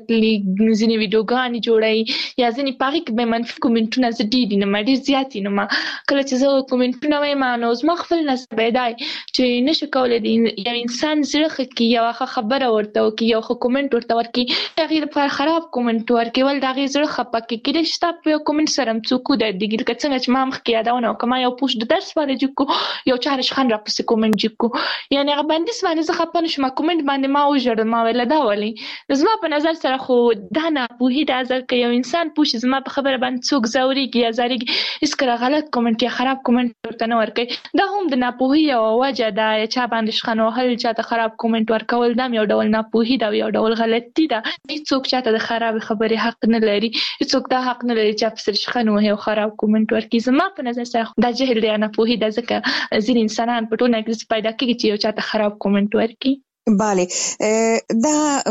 کتلي ځینې ویډیوګانې جوړي یا ځینې پاغي کې به منفي کومنټونه زدي نه ډیر زیات نه ما کله چې زه کومنټونه وایم نو زما خپل نسب دی چې نشه کولای دی یو انسان زړه کې یو خبره ورته وکي یو کومنټ ورته ورکي هغه په خراب کومنټ ورکي ول دا غي زړه خپکه کېږي چې تاسو په کومنټ سره څوک د دګر کڅنګ چې ما مخ کې یادونه کوم یو پوسټ د درس باندې جوړ یو چارش خان را پسې کومنټ جوړ یعنی هغه باندې سمانه زه خپل شم کومنټ باندې ما وژړ ما ویل دا ولی زما په نظر سره خو دا نه په هیڅ ځل کې یو انسان پوښي زما په خبره باندې څوک زوريږي یا زاريږي اس کله غلط کومنټ یا خراب کومنټ ورته نه ورکي دا هم د ناپوهي او وجه دا چا باندې شخنو هل چا ته خراب کومنټ ورکول دا یو ډول ناپوهي دا یو ډول غلطي ده هیڅوک چاته د خراب خبرې حق نه لري هیڅوک دا حق نه لري چې په شخنو هي خراب کومنټ ورکي زما په نظر سره دا جهل دی ناپوهي دا ځکه ځین انسانان په ټولنه کې پیدا کیږي چې یو چاته خراب کومنټ ورکي bale دا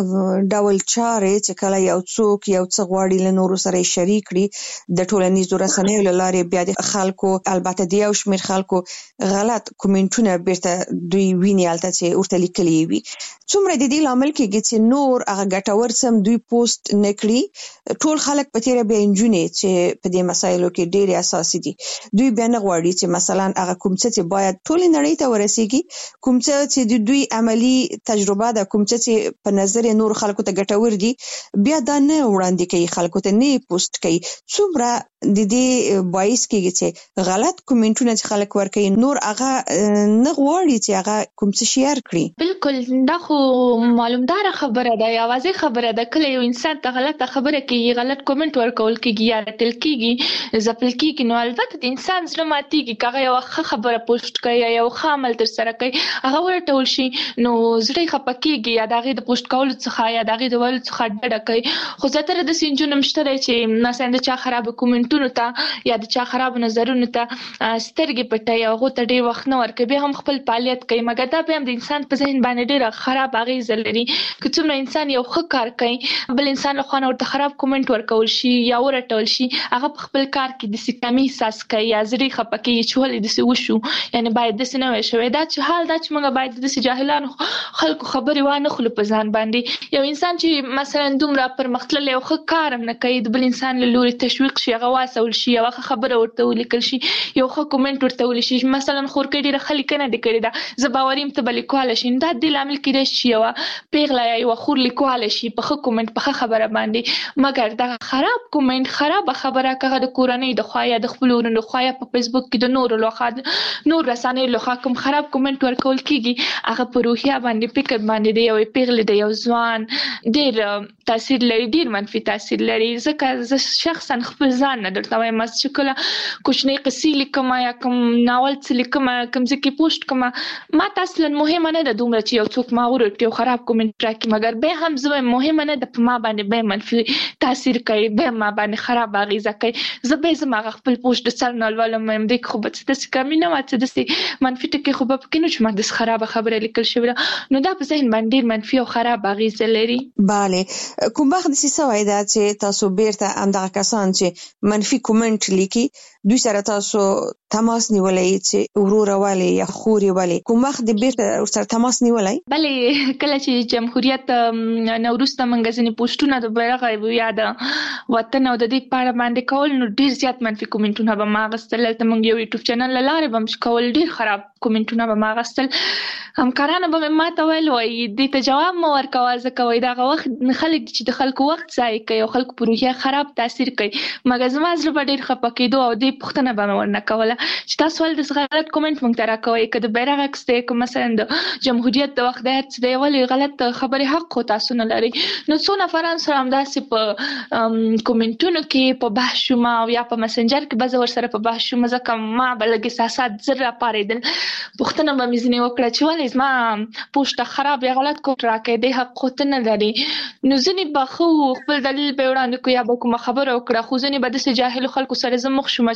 ډول چارې چې کله یو څوک یو څه غواړي له نورو سره شریک کړي د ټولنیزو رسنیو له لارې بیا د خلکو البته د یو شمېر خلکو غلط کومنټونه بیرته دوی ویني الته چې ورته لیکلي وي څومره د دې لامل کېږي چې نور هغه ګټور سم دوی پوسټ نکړي ټول خلک په تیره بیا انجونې چې په دې مسایلو کې ډېر اساسي دي دوی بیا نه غواړي چې مثلا هغه کوم څه چې باید ټول نړۍ ته ورسیږي کوم څه چې دوی عملی تجربه د کوم چې په نظر نور خلکو ته ګټور دي بیا دا نه وړاندې کوي خلکو ته نه پوسټ کوي څومره د دې باعث کېږي چې غلط کومنټونه چې خلک ورکوي نور هغه نه غواړي چې هغه کوم څه شیر کړي بالکل دا خو معلومدار خبره ده یا واضح خبره ده کله یو انسان ته غلطه خبره کوي غلط کومنټ ورکول کېږي یا رټل کېږي ځپل کېږي نو البته د انسان زړه ماتېږي کله یو خبره پوسټ کوي یا یو عمل تر سره کوي هغه ورټول شي نو زړه خپکیږي یا دغه د پوسټ کول څخه یا دغه د ول څخه ډډه کوي خو زه د سینجونم شته چې مثلا د چا خراب کومنټونو ته یا د چا خراب نظرونو ته سترګې پټي او غوته ډېر وخت نه ورکوي به هم خپل فعالیت کوي مګر دا به هم د انسان په ذهن باندې ډېر خراب اغیز لري که څومره انسان یو ښه کار کوي بل انسان له خوا ورته خراب کومنټ ورکول شي یا ورټول شي هغه په خپل کار کې د سکامي احساس کوي یا زړه خپکي چې ولې د څه وشو یعنی باید د څه نه وشوي دا چې حال دا چې موږ باید د جاهلانو خلکو خبرې وانه خلو په ځان باندې یو انسان چې مثلا دومره پرمختللی او ښه کار نه کوي د بل انسان له لوري تشویق شي هغه واسول شي او خبره ورته ولیکل شي یو ښه کومنټ ورته ولیکل شي مثلا خورکې ډیره خلک نه د کړی دا زه باوریم ته بل کول شي دا د لامل کې شي یو پیغله یو خور لیکوال شي په ښه کومنټ په خبره باندې مګر دا خراب کومنټ خراب خبره کغه د کورنۍ د خوایا د خپلونو د خوایا په فیسبوک کې د نور لوخه نور رسانې لوخه کوم خراب کومنټ ورکول کیږي هغه په روحیه باندې فکر باندې دی یو پیغله دی یو ځوان ډېر تاثیر لري ډېر منفي تاثیر لري ځکه زه شخصا خپل ځان نه درته وایم چې کله کوچنی قصې لیکم یا کوم ناول څه لیکم کوم ځکه پوسټ کوم ما اصلا مهمه نه ده دومره چې یو څوک ما ورته خراب کومنټ راکړي مګر به هم زه مهمه نه ده په ما باندې به منفي تاثیر کوي به ما باندې خراب اغیزه کوي زه به زما خپل پوسټ د سر نه ولولم د خو به څه کمی نه واڅ د منفي ټکی خو به پکې نو چې ما د خراب خبره لیکل شوی نو دا په ذهن باندې منفي او خراب اغیزه لري bale کوم وخت د سوي دا چې تاسو بیرته همدغه کسان چې منفي کومنټ لیکي دوی سره تاسو تماس نیولای چې ورور والی یا خوري والی کوم وخت د بیرته سره تماس نیولای بلې کله چې جمهوریت نوروز ته منځ ځنې پوسټونه د بیرغ یا د وطن او د دې پاړه باندې کول نو ډیر زیات منفي کومنټونه به ما غستل ته موږ یو یوټیوب چینل لاره به کول ډیر خراب کومنټونه به ما غستل همکارانو به ما ته ویل وای دې ته جواب مو ورکوه ځکه وای دا وخت خلک چې د خلکو وخت ضایع کوي او خلکو په روحیه خراب تاثیر کوي مګر زما زړه به ډیر خپه کېدو او دې پوښتنه به مې ورنه کوله چې تاسو ول د غلط کومنټ مونږ ته راکوئ که د بیرغ عکس دی که مثلا د جمهوریت د وخت دی چې دی ولې غلط خبرې حق خو تاسو نه لري نو څو نفران سره همداسې په کومنټونو کې په بحث شوم او یا په مسنجر کې به زه ورسره په بحث شوم ځکه ما به لږ احساسات زر راپارېدل پوښتنه به مې ځینې وکړه چې ولې زما پوسټ خراب یا غلط کومنټ راکوي دی حق خو ته نه لري نو ځینې به خو خپل دلیل به وړاندې کوي یا به کومه خبره وکړه خو ځینې به داسې جاهلو خلکو سره زه مخ شوم چې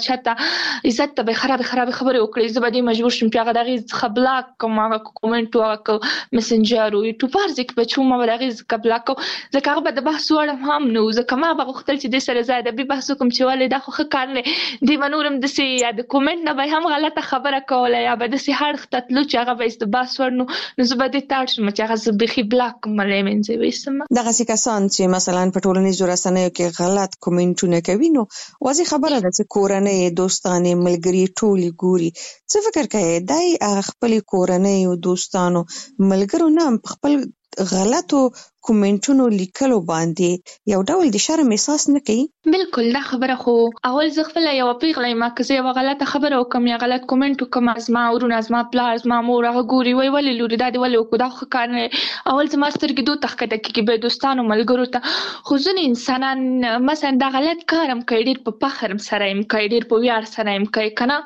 چاته عزت ته خراب خبره وکړي زه به دې مجبور شم چې هغه دغه خبلاک کوم هغه کومنټ او مسنجر او یوټیوب ورځ کې بچو ما دغه خبلاک ځکه هغه د بحث وړ هم نو ځکه ما به غوښتل چې د سره زیاده به بحث کوم چې ولې دا خو ښه کار نه دی منورم د سي یا د کومنټ نه به هم غلطه خبره کوله یا به د سي هر خطلو چې هغه به د بحث ور نو زه به د تاړ شم چې هغه زبخي بلاک ملې منځي وسم دغه کسان چې مثلا په ټولنیزو رسنیو کې غلط کومنټونه کوي نو واضح خبره ده چې کورنۍ دوستانه ملګری ټولي ګوري څه فکر کوي دای خپل کورنۍ او دوستانو ملګرو نه خپل غلطو کومنټونو لیکلو باندې یو ډول د شرم احساس نه کوي بالکل دا خبره خو اول زه خپل یو پیغله ما که زه یو غلطه خبره وکم یا غلط کومنټ وکم ازما ورونه ازما پلار ازما مور هغه ګوري وای ولې لوري دا دی ولې وکړه دا خو کار نه اول زما سترګې دوه تخکته کې به دوستانو ملګرو ته خو ځینې انسانان مثلا دا غلط کارم کوي ډېر په فخر سره يم کوي ډېر په ویاړ سره يم کوي کنه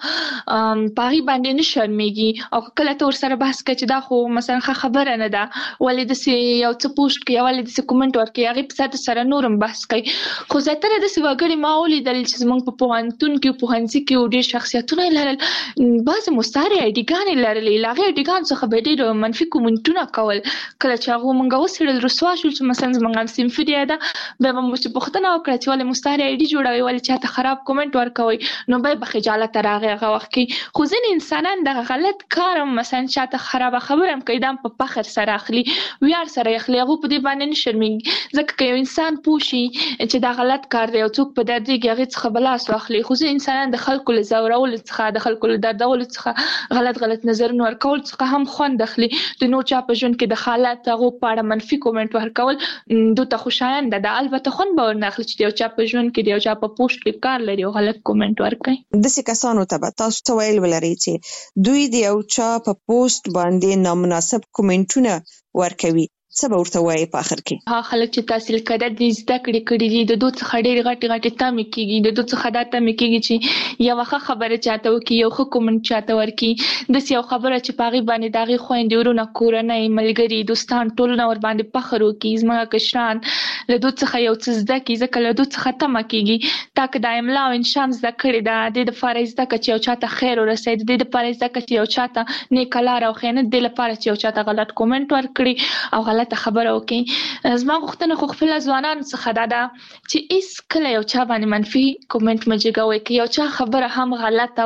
پاغي باندې نه شرمېږي او کله تور سره بحث کوي چې دا خو مثلا خبره نه ده ولې د یو څه پوسټ کوي ولې د کومنټ ورکوي هغه په ساده سره نورم بحث کوي خو زیاتره د سیواګړي ماولي د چې موږ په پوهنتون کې په هنځي کې ډېر شخصیتونه لرل بعض مستعار ایډیګان لرل لاغه ایډیګان څخه به ډېر منفي کومنټونه کول کله چې هغه موږ وسړل رسوا شول چې مثلا موږ سیمفریا ده به موږ چې پښتنه وکړه چې ولې مستعار ایډي جوړوي ولې چاته خراب کومنټ ورکوي نو به بخجالت راغی هغه وخت کې خو ځین انسانان د غلط کارم مثلا چاته خراب خبره هم کوي د په فخر سره اخلي ویار سره اخلي هغه په دې باندې نشرمېږي ځکه که یو انسان پوښي چې دا غلط کار دی او څوک په دردېږي هغې څخه به لاس واخلي خو ځینې انسانان د خلکو له ځورولو څخه د خلکو له دردولو څخه غلط نظرونه ورکول څخه هم خوند اخلي د نور چا په ژوند کې د حالت هغو په اړه منفي کومنټ ورکول دوی ته خوشاینده ده البته خوند به ورنه اخلي چې د یو چا په ژوند کې د یو چا په پوسټ کې کار لري او غلط کومنټ ورکوي داسې کسانو ته به تاسو څه ویل ولرئ چې دوی د یو چا په پوسټ باندې نامناسب کومنټونه ورکوي څه به ورته وایي په اخر کې هغه خلک چې تحصیل کړي دي زده کړي دي د دوی څخه ډېر غټي تمې کېږي د دوی څخه دا تمې کېږي چې یو ښه خبره چاته وکړي یو ښه کومنټ چاته ورکړي داسې یو خبره چې په هغې باندې د هغې خویندې ورونه کورنۍ ملګري دوستان ټولونه ورباندې فخر وکړي زموږ کشران له دوی څخه یو څه زده کړي ځکه له دوی څخه تمه کېږي تا که د املا او انشام زده کړې ده د دې دپاره زده کړه چې یو چاته خیر ورسوي د دې دپاره زده کړه چې یو چاته نیکه لاره وښیي نه د دې لپاره چې یو چاته غلط کومنټ ورکړي او غلطه خبره وکړي زما غوښتنه خو خپل ځوانانو څخه ده چې هیڅ کله یو چا باندې منفي کومنټ مه جګوئ که یو چا خبره هم غلطه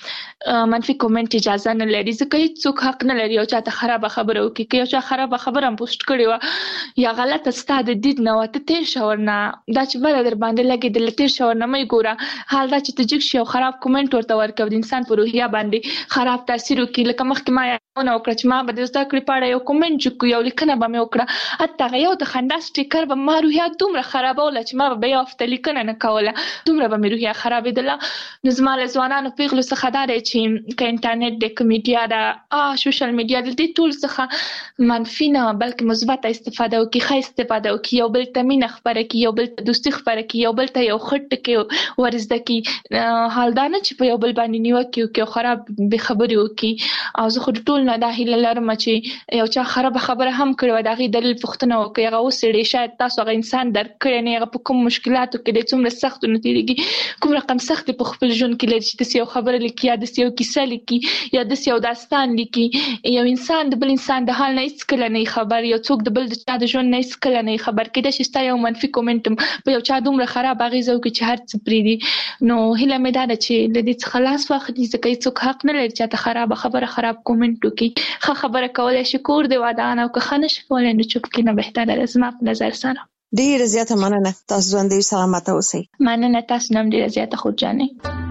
وه منفي کومنټ اجازه نه لري ځکه هیڅوک حق نه لري یو چاته خرابه خبره وکړي که یو چا خرابه خبره هم پوسټ کړې وه یا غلطه ستا د دید نه وه ته تېر شه ورنه دا چې بله در باندې لګېدله تېر شه ورنه مه یې ګوره حال دا چې ته جګ شي او خراب کومنټ ورته ورکوي د انسان په روحیه باندې خراب تاثیر وکړي لکه مخکې ما یادونه وکړه چې ما به د زده کړې په اړه یو کومنټ چې یو لیکنه به مې وکړه حتی هغه یو د خندا سټیکر به ما روحیه دومره خرابوله چې ما به یو هفته لیکنه نه کوله دومره به مې روحیه خرابېدله نو زما له ځوانانو پیغلو څخه دا دی چې که انټرنیټ دی که میډیا ده سوشل میډیا د دې ټول څخه منفي نه بلکې مثبته استفاده وکړي ښه استفاده وکړي یو بل ته مینه خپره کړي یو بل ته دوستي خپره کړي یو بل ته یو ښه ټکي ور زده کړي حال دا نه چې په یو بل باندې نیوکې وکړي او خراب بې خبرې وکړي او زه خو د ټول نه دا هیله لرم چې یو چا خرابه خبره هم کړې وه د هغې دلیل پوښتنه وکړي هغه وڅېړي شاید تاسو هغه انسان درک کړی نه هغه په کوم مشکلاتو کې دی څومره سختو نه تېرېږي کوم رقم سختې په خپل ژوند کې لري چې داسې یو خبره لیکي یا داسې یو کیسه لیکي یا داسې یو داستان لیکي یو انسان د بل انسان د حال نه هېڅکله نه خبر یو څوک د بل د چا د ژوند نه هېڅکله نه خبر کېدای شي ستا یو منفي کومنټ په یو چا دومره خراب اغېزه وکړي چې هر څه پرېږدي نو هیله مې دا ده چې له دې څخه لاس واخلي ځکه هېڅوک حق نه لري چې چاته خرابه خبره خراب کومنټ وکړي ښه خبره کولی شي کور دی ودان او که ښه نه شي کولی نو چوپ کښېنه بهتره ده زما په نظر سره ډېره زیاته مننه تاسو ژوندي سلامته اوسئ مننه تاسو نه هم ډېره زیاته خورجانې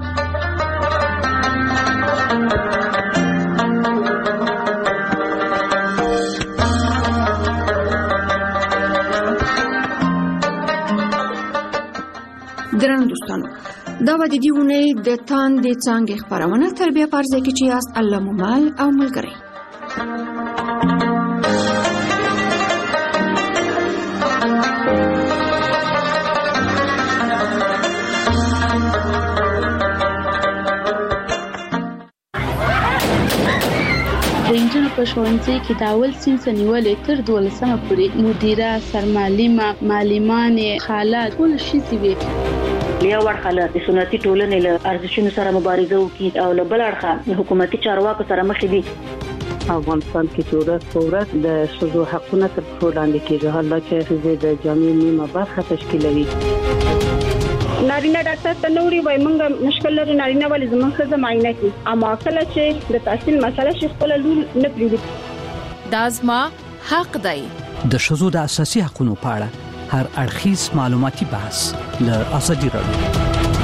درنو دوستانو دا به د دې اونۍ د تاندې څانګې خپرونه تربیه په ارزه کې چې یاست الله مو مل او ملګری د انجونو په ښوونځي کې د اول صنف نیولې تر 12مه پورې مدیره سرمعلمه معلمانې خالات ټول ښځې وي بیا ورخله د سنتي ټولنې له ارزښتونو سره مبارزه وکړي او له بل اړخه حکومتي چارواکو سره مخ دي. افغانستان کې چې ورځ په ورځ د ښځو حقونه تر پښو لاندې کېږي، حالا چې ښځې د جامع نیمه برخه تشکیلوي. نارینه ډاکټر ته نوري وای مونږ مشکل لري نارینه ولې زموږ ښځه معاینه کوي، اما کله چې د تحصیل مسله شي خپل لور نه پریږدي. دا زما حق دی. د ښځو د اساسي حقوقو په اړه هر اړخیز معلوماتي بحث له ازادي راډیو.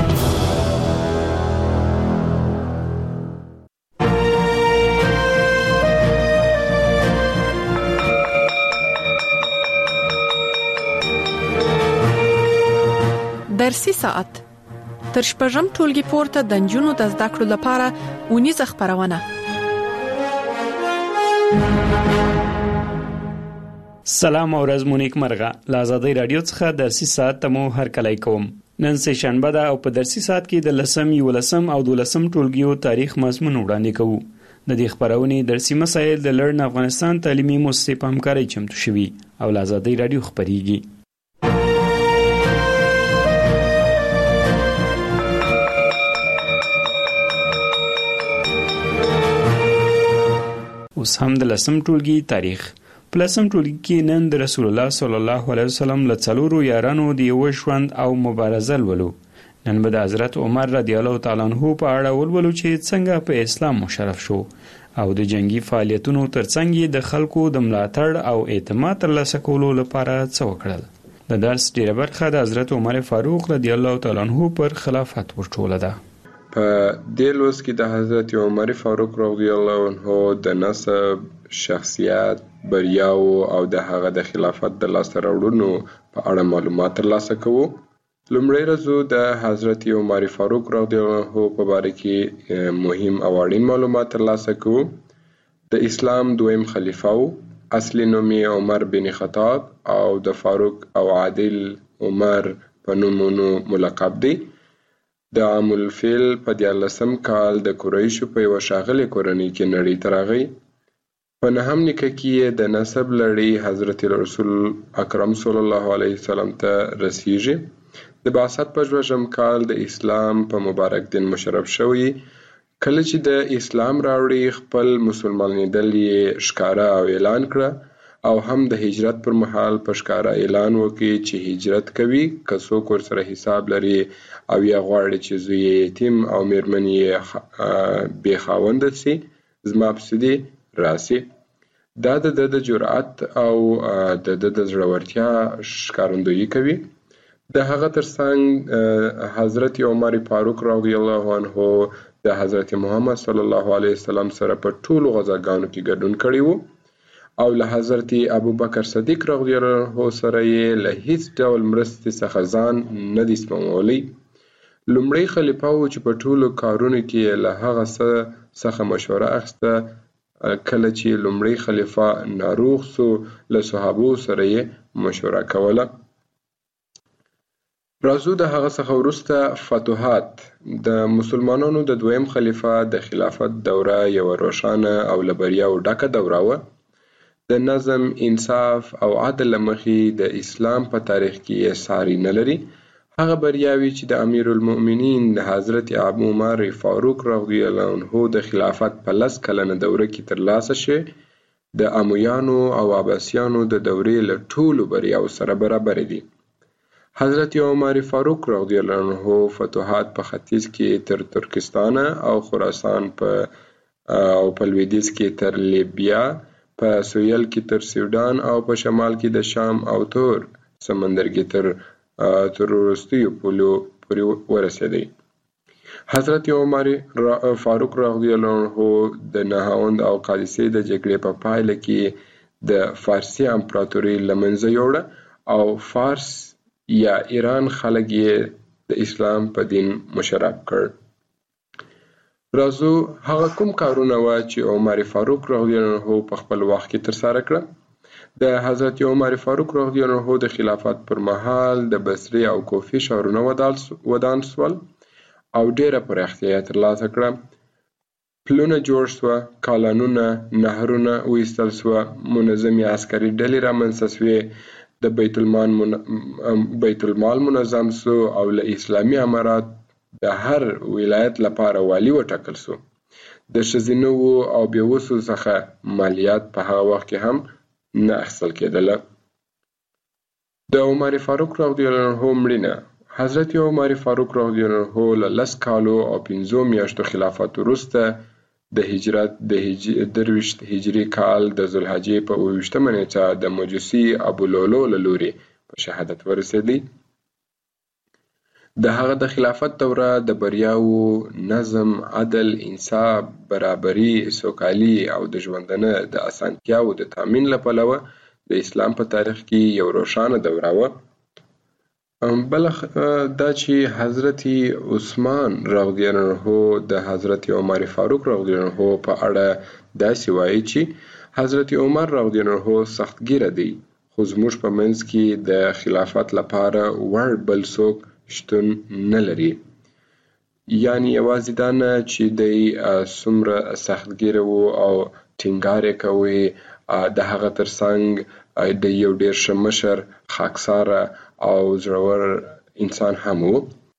درسي ساعت تر شپږم ټولګي پورته د نجونو د زده کړو لپاره ونیزه خبرونه. سلام او ورځ مونږ مرغه له ازادي رادیو څخه درسي ساعت ته مو هر کله کوم. نن سه شنبه ده او په درسي ساعت کې د 10 او 12 ټولګیو تاریخ مضمون وړاندې کوو. د دې خبرونې درسي مسایل د لرن افغانستان تعلیمي مؤسسې په همکارۍ چمتو شوي او له ازادي رادیو خبريږي. اوس هم د 10 ټولګي تاریخ. په 10 ټولګي کې نن د رسول الله صلی الله علیه وسلم له څلورو یارانو د یو ژوند او مبارزه ولولو. نن به د حضرت عمر رضی الله تعالی عنہ په اړه ولولو چې څنګه په اسلام مشرف شو او د جنگي فعالیتونو ترڅنګ د خلکو د ملاتړ او اعتماد ترلاسه کولو لپاره څه وکړل. د درس ډیره برخه د حضرت عمر فاروق رضی الله تعالی عنہ پر خلافت ورټوله ده. په دې لوست کې د حضرت عمر فاروق رضی الله عنه د نسب، شخصیت، بریاو او د هغه د خلافت د لاسته راوړنو په اړه معلومات ترلاسه کوو. لومړی رزو د حضرت عمر فاروق رضی الله عنه په باره کې مهم او اړین معلومات ترلاسه کوو. د اسلام دویم خلیفہ اصلي نوم یې عمر بن خطاب او د فاروق او عادل عمر په نومونو ملقب دی. د عام الفیل په 14 کال د قریشو په یو شاغلي کورنۍ کې نړۍ ته راغی. په نهم نیکه کې د نسب لړۍ حضرت رسول اکرم صلی الله علیه وسلم ته رسیږي. د بعثت په 2 کال د اسلام په مبارک دین مشرف شوی. کله چې د اسلام راوړي خپل مسلمانېدل یې ښکاره او اعلان کړه او هم د هجرت پر مهال په ښکاره اعلان وکړي چې هجرت کوي که څوک ورسره حساب لري او یا غواړي چې زوی یتیم او میرمن یې بې خاونده سي زما پسې دې راسي. دا د جرأت او د زړورتیا ښکارندویي کوي. د هغه ترڅنګ حضرت عمر فاروق رضی الله عنه د حضرت محمد صلی الله علیه وسلم سره په ټولو غزاګانو کې ګډون کړی وو او له حضرت ابوبکر صدیق رضی الله عنه سره یې له هیڅ ډول مرستې څخه ځان نه دی سپمولی. لومړی خلیفه و چې په ټولو کارونو کې له هغه څخه مشوره اخیسته. کله چې لومړی خلیفه ناروغ سو له صحابو سره یې مشوره کوله. راځو د هغه څخه وروسته فتوحات. د مسلمانانو د دویم خلیفه د خلافت دوره یو روښانه او له بریاوو ډکه دوره وه. د نظم، انصاف او عدل مخې د اسلام په تاریخ کې ساری نه لري. هغه بریاوي چې د امیر المؤمنین د حضرت ابو عمر فاروق رضی الله عنه د خلافت په 10 کلنه دوره کې ترلاسه شوه د امویانو او عباسیانو د دورې له ټولو بریاو سره برابر دي. حضرت عمر فاروق رضی الله عنه فتوحات په ختیځ کې تر ترکستان او خراسان په لویدیځ کې تر لیبیا، په سویل کې تر سوډان او په شمال کې د شام او تور سمندر کې تر وروستیو پولو پورې ورسېدی. حضرت عمر فاروق رضی الله عنه د نهاوند او قادسیې د جګړې په پایله کې د فارسي امپراتورۍ له منځه یوړه او فارس یا ایران خلک یې د اسلام په دین مشرف کړ. راځو هغه کوم کارونه وه چې عمر فاروق رضی الله عنه په خپل وخت کې ترسره کړه. د حضرت عمر فاروق رضی الله عنه د خلافت پر مهال د بصرې او کوفې ښارونه ودان سول او ډیره پراختیا یې ترلاسه کړه. پلونه جوړ سوه، کالانونه، نهرونه وایستل سوه، منظمې عسکري ډلې رامنځته سوې، د بیت المال منظم سو او له اسلامي امارات د هر ولایت لپاره والی وټاکل سو. د ښځینه او بیوسو څخه مالیات په هغه وخت کې هم نه اخیستل کېدله. د عمر فاروق رضی الله عنه مړینه. حضرت عمر فاروق رضی الله عنه له 10 کالو او 15 میاشتو خلافت وروسته د هجرت د 23 هجري کال د ذوالحجې په 28مه نیټه د مجوسي ابو لولو له لوري په شهادت ورسېدی. د هغه د خلافت دوره د بریاو، نظم، عدل، انصاف، برابري، سوکالي او د ژوندانه د اسانتیاو د تامین له پلوه د اسلام په تاریخ کې یو روښانه دوره وه. بل دا چې حضرت عثمان رضی الله عنه د حضرت عمر فاروق رضی الله عنه په اړه داسې وایي چې حضرت عمر رضی الله عنه سختګیره دی، خو زموږ په منځ کې د خلافت لپاره وړ بل څوک شتون نه لري. یعنی یوازې دا نه چې دی څومره سختګیره و او ټینګار یې کوي، د هغه ترڅنګ د یو ډیر ښه مشر، خاکساره او زړور انسان هم و.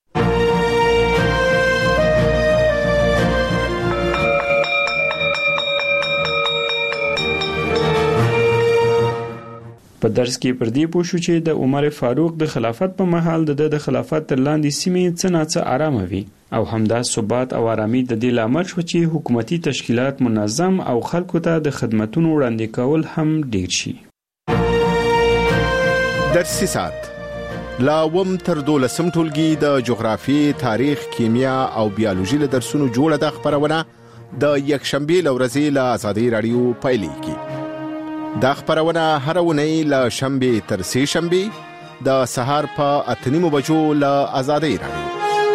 په درس کې پر دې پوه شو چې د عمر فاروق د خلافت په مهال د خلافت تر لاندې سیمې څه ناڅه آرامه وي او همدا ثبات او آرامي د دې لامل شو چې حکومتي تشکیلات منظم او خلکو ته د خدمتونو وړاندې کول هم ډیر شي. درسي ساعت لا وم تر 12 ټولګي د جغرافي، تاریخ، کیمیا او بیولوژي له درسونو جوړه د خبرونه د یکشنبه لورځي له آزادۍ رادیو پایلیږي. دا خبرونه هر ونی له شنبه تر سه شنبه د سهار په 8:30 بجو له آزادۍ رادیو.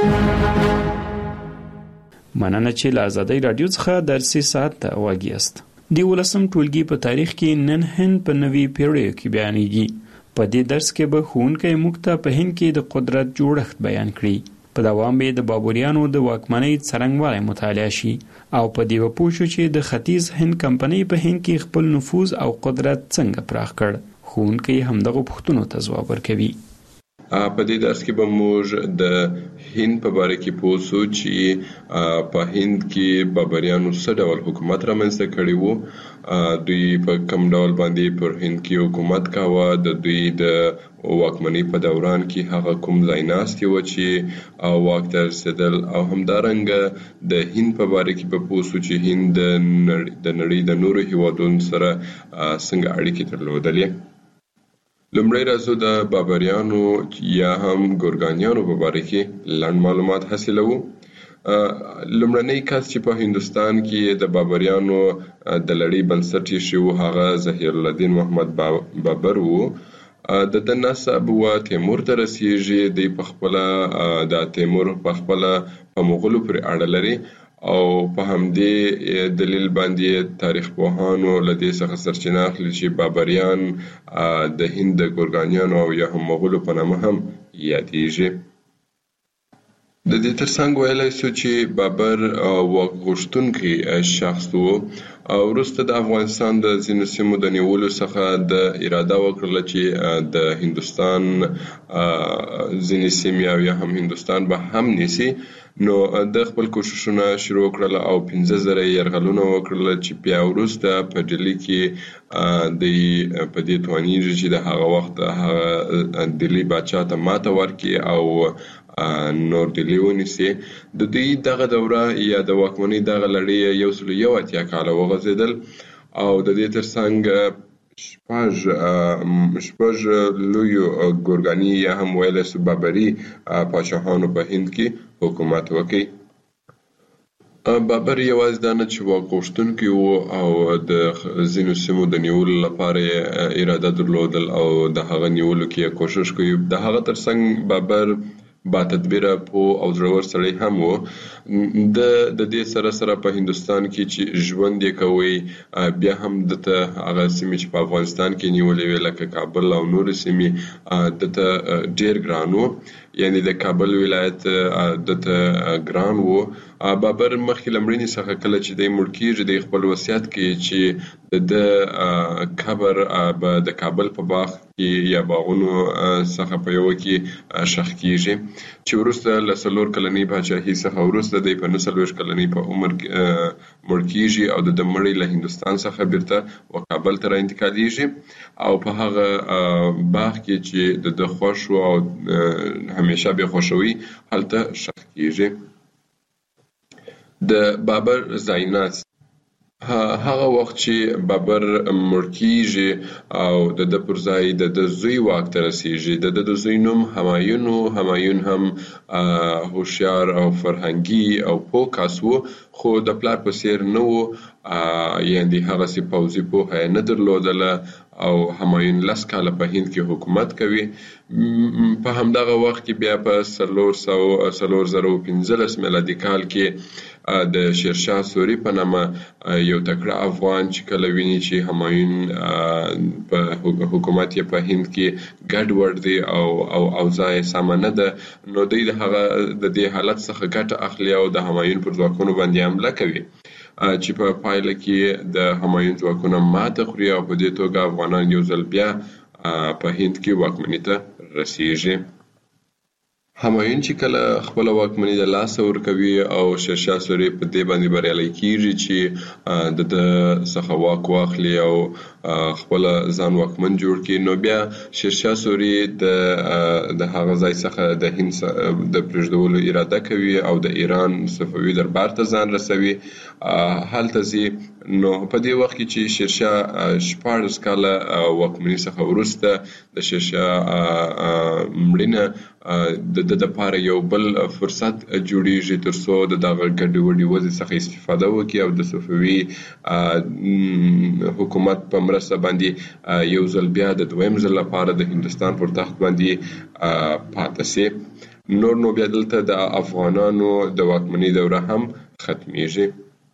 مننه چې له آزادۍ رادیو څخه درسي ساعت ته واګیاست. دی 12 ټولګي په تاریخ کې نن هند په نوي پیړیو کې بیانېږي. په دې درس کې به ښوونکی موږ ته په هند کې د قدرت جوړښت بیان کړي. په دوام به د بابریانو د واکمنۍ څرنګوالی مطالعه شي او په دې به پوه شو چې د ختیځ هند کمپنۍ په هند کې خپل نفوذ او قدرت څنګه پراخ کړ. ښوونکی همدغه پوښتنو ته ځواب ورکوي. په دې درس کې به موږ د هند په باره کې پوه شو چې په هند کې بابریانو څه ډول حکومت رامنځته کړی وو، دوی په کوم ډول باندې پر هند کې حکومت کاوه، د دوی د واکمنۍ په دوران کې هغه کوم ځای ناستې وه چې واک ته رسېدل، او همدارنګه د هند په باره کې به پوه شو چې هند د نړۍ د نورو هیوادونو سره څنګه اړیکې درلودلې. لومړی راځو د بابریانو یا هم ګورګانیانو په باره کې لنډ معلومات حاصلوو. لومړنی کس چې په هندوستان کې د بابریانو د لړۍ بنسټ ایښی و هغه ظهیر الدین محمد بابر و. د نسب و تیمور ته رسیږي. دی په خپله د تیمور په خپله په مغولو پورې اړه لري او په همدې دلیل باندې تاریخ پوهانو له دې څخه سرچینه اخلي چې بابریان د هند د ګورګانیانو او یا هم مغولو په نامه هم یادېږي. د دې ترڅنګ ویلی سو چې بابر واک غوښتونکی شخص و. وروسته د افغانستان د ځینو سیمو د نیولو څخه د اراده وکړله چې د هندوستان ځینې سیمې او یا هم هندوستان به هم نیسي. نو د خپل کوششونه شروع کړل او 15,000 یرغلونه وکړل چې بیا وروسته په ډیلي کې د په دې توانیږي چې د هغه وخت دلی بادشاه ته ماته ورکړي او نور دلی ونیسي. د دوی دغه دوره یا د واکمنۍ دغه لړۍ 181 کاله وغځېدل او د دې ترڅنګ شپږ لویو ګورګاني یا هم ویلی سو بابري پاچاهانو په هند کې حکومت وکړي. بابر یوازې دا نه چې واک غوښتونکی و او د ځینو سیمو د نیولو لپاره اراده درلودل او د هغه نیولو کې کوشش کوي. د هغه ترڅنګ بابر با تدبیره پوه او زړور سړی هم و. د دې سره په هندوستان کې چې ژوند یې کوي بیا هم دته هغه سیمې چې په افغانستان کې نیولې وې لکه کابل او نور سیمې دته ډیر ګران و. یعنی د کابل ولایت د ګران وو. بابر مخکې لمړنی څخه کله چې د ملکیږي د خپل وصیت کې چې د قبر د کابل په باغ کې یا باغونو څخه په یو کې شخ کیږي چې ورسته له 4 کلنۍ بادشاهي څخه ورسته د 15 کلنۍ په عمر ملکیږي او د مړی له هندستان څخه بیرته کابل ته انتقالیږي او په هغه باغ کې چې د خوښ او همیشه به خوشوي هلته شخ کیږي. د بابر زاینات هغه وخت چې بابر مړکیږي او د پر ځای د زوی واک ته رسیږي. د زوی نوم همایون هم هوښیار او فرهنګي او پوه کس و، خو د پلار په څیر نه و، یعنی هغه سي پوځي پوهه نه درلودله او همایون 10 کاله په هند کې حکومت کوي. په همدغه وخت کې بیا په 415 میلادي کال کې د شیرشاه سوري په نامه یو تکړه افغان چې کله ویني چې همایون په حکومت یې په هند کې ګډوډ دی او اوضاع سمه نه ده، نو دوی د دې حالت څخه ګټه اخلي او د همایون پر ځواکونو باندې حمله کوي چې په پایله کې د همایون ځواکونه ماته خوري او په دې توګه افغانان یو ځل بیا په هند کې واکمنۍ ته رسیږي. همایون چې کله خپل واکمنۍ د لاسه ورکوي او شیرشاه سوري په دې باندې بریالی کیږي چې د څخه واک واخلي او خپل ځان واکمن جوړ کړي، نو بیا شیرشاه سوري د هغه ځای څخه د هند د پرېږدولو اراده کوي او د ایران صفوي دربار ته ځان رسوي. هلته ځي، نو په دې وخت کې چې شیرشاه 14 کاله واکمنۍ څخه وروسته د شیرشاه مړینه د لپاره یو بل فرصت جوړیږي ترڅو د دغه ګډوډي وضع څخه استفاده وکړي او د صفوي حکومت په مرسته باندې یو ځل بیا د دویم ځل لپاره د هندستان پر تخت باندې پاتې سي. نو بیا دلته د افغانانو د واکمنۍ دوره هم ختمیږي.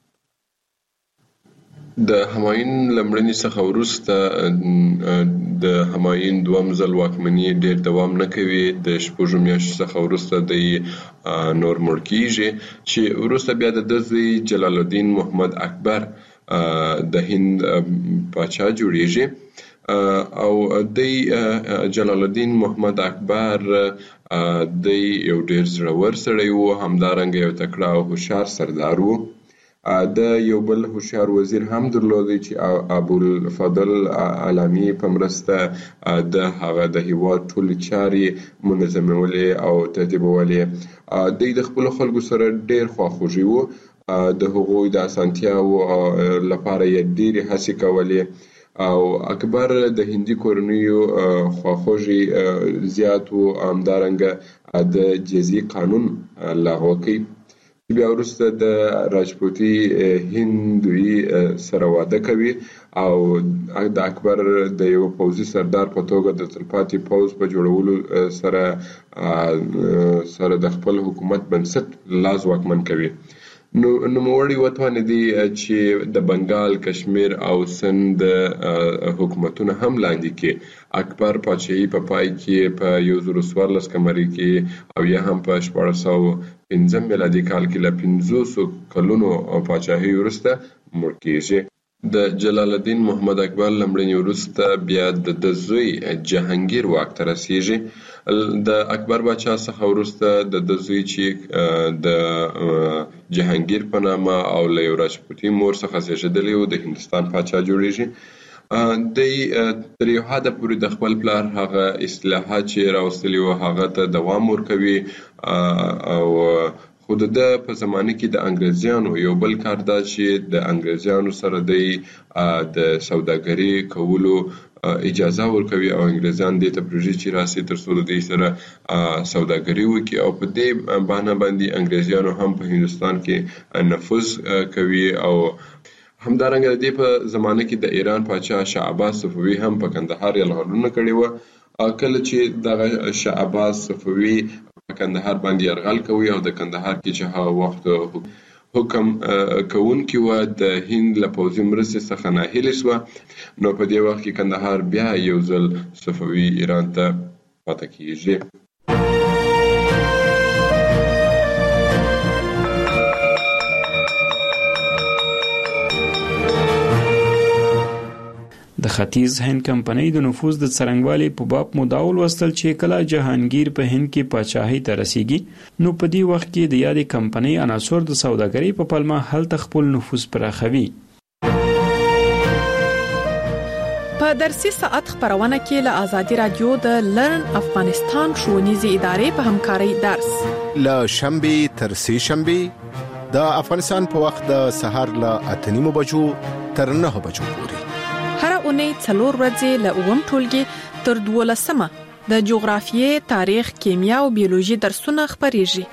د همایون لمړنی څخه وروسته د همایون دوم ځل واکمنۍ ډیر دوام نه کوي. د 6 میاشتو څخه وروسته د نور مړ کیږي چې وروسته بیا د زوی جلال الدین محمد اکبر د هند پاچا جوړیږي او د جلال الدین محمد اکبر د یو ډیر زړور سړی و، همدارنګه یو تکړه او هوښیار سردار و. د یو بل هوښیار وزیر هم درلودی چې ابوالفضل علامی په مرسته د هغه د هیواد ټولې چارې منظمولې او ترتیبولې. د خپل خلکو سره ډیر خواخوږي و، د هغوی د اسانتیاو لپاره یې ډیرې هڅې کولې او اکبر د هندي کورنیو خواخوږي زیات و. همدارنګه د جزیه قانون لغوه کوي چې بیا وروسته د راجپوتي هندوی سره واده کوي او د اکبر د یو پوځي سردار په توګه د تلپاتې پوځ په جوړولو سره د خپل حکومت بنسټ لاس واکمن کوي. نوموړي وتوانېدي چې د بنګال، کشمیر او سند حکومتونه هم لاندې کړي. اکبر پاچاهي په پای کې په 1014 قمري کې او یا هم په 1405 میلادي کال کې له 500 کلونو پاچاهي وروسته مړ کیږي. د جلال الدین محمد اکبر لمړنی وروسته بیا د زوی جهانگیر واک ته رسیږي. د اکبر باچا څخه وروسته د زوی چې د جهانگیر په نامه او له یو راجپوتي مور څخه زیږیدلی و د هندستان پاچا جوړیږي. د تر یو حده پورې د خپل پلار هغه اصلاحات چې راوستلي و هغه ته دوام ورکوي او خو د په زمانه کې د انګریزانو یو بل کار دا چې د انګریزانو سره د سوداګري کولو اجازه ورکوي او انګریزان دې ته پروژې چې راسي ترڅو د دې سره سوداګري وکړي او په دې بهانه باندې انګریزانو هم په هندستان کې نفوذ کوي. او همدارنګه د دې په زمانه کې د ایران پاچا شاه عباس صفوي هم په کندهار یرغلونه کړي و. کله چې دغه شاه عباس صفوي په کندهار باندې یرغل کوي او د کندهار کې چې هغه وخت حکم کوونکی و د هند له پوځي مرستې څخه ناهیلې شوه، نو په دې وخت کې کندهار بیا یو ځل صفوي ایران ته پاتې کیږي. د ختیځ هند کمپنۍ د نفوذ د څرنګوالي په باب مدعا ولوستل چې کله جهانگیر په هند کې پاچاهۍ ته رسیږي نو په دې وخت کې د یادې کمپنۍ عناصر د سوداګرۍ په پلمه هلته خپل نفوذ پراخوي. په درسي ساعت خبرونه کې له ازادي رادیو د لرن افغانستان ښوونیزې ادارې په همکارۍ درس له شنبه تر سه شنبه د افغانستان په وخت د سهار له 8:30 بجو تر 9 بجو پورې هر اونۍ 4 ورځې له اوم ټولګي تر 12مه د جغرافیې، تاریخ، کیمیا او بیولوژي درسونه خبريږي.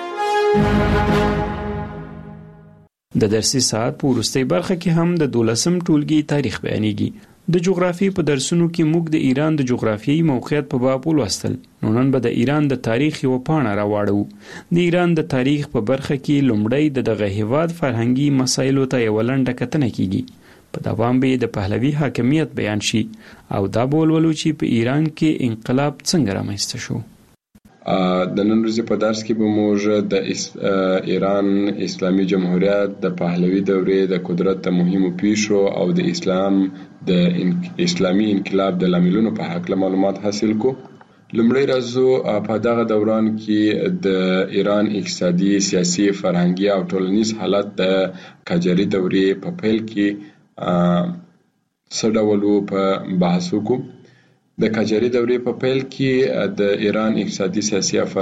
د درسي ساعت په وروستۍ برخه کې هم د 12م ټولګي تاریخ بیانېږي. د جغرافي په درسونو کې موږ د ایران د جغرافیایي موقعیت په باب ولوستل. نو نن به د ایران د تاریخ یو پاڼه راوړو. د ایران د تاریخ په برخه کې لومړی دغه هیواد فرهنګي مسایلو ته یو لنډه کتنه کیږي. په دوام به د پهلوي حاکمیت بیان شي او دا بولولو چې په ایران کې انقلاب څنګه رامنځته شو. د نن ورځې په درس کې به موږ د ایران اسلامي جمهوریت د پهلوي دورې د قدرت د مهمو پیښو او د اسلامي انقلاب د لاملونو په اړه معلومات حاصل کو. لومړی راځو په دغه دوران کې د ایران اقتصادي، سیاسي، فرهنګي او ټولنیز حالت د قاجاري دورې په پیل کې څه ډول په بحث وکړو. د قاجاري دورې په پیل کې د ایران اقتصادي، سیاسي او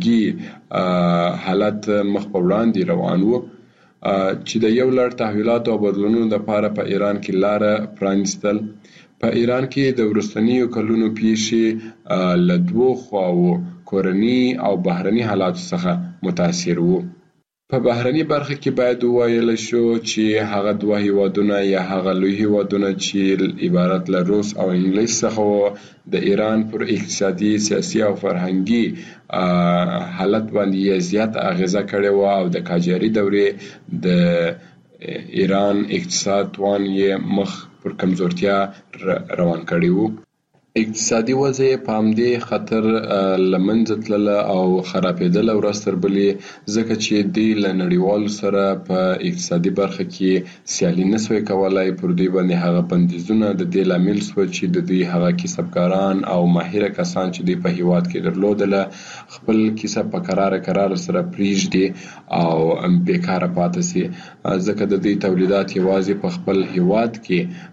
فرهنګي حالت مخ په وړاندې روان و چې د یو لړ تحولاتو او بدلونونو لپاره په ایران کې لاره پرانیستل. په ایران کې د وروستنیو کلونو پیښې له دوو خواو کورني او بهرني حالاتو څخه متاثر وو. په بهرني برخه کې باید وویل شو چې هغه دوه هیوادونه یا هغه لوی هیوادونه چې عبارت له روس او انګلیس څخه وو د ایران پر اقتصادي، سیاسي او فرهنګي حالت باندې زیات اغیزه کړې و او د قاجاري دورې د ایران اقتصاد توان یې مخ پر کمزورتیا روان کړی وو. اقتصادي وضع په همدې خطر لمنځه تلله او خرابېدله ورځ تر بلې ځکه چې دوی له نړیوالو سره په اقتصادي برخه کې سیالي نسوی کولای. پر دوی باندې هغه بندیزونه د دې لامل سو چې د دوی هغه کسبګاران او ماهره کسان چې دوی په هیواد کې درلودله خپل کسب په قرار سره پریږدي او بیکاره پاتې سي ځکه د دوی تولیدات یوازې په خپل هیواد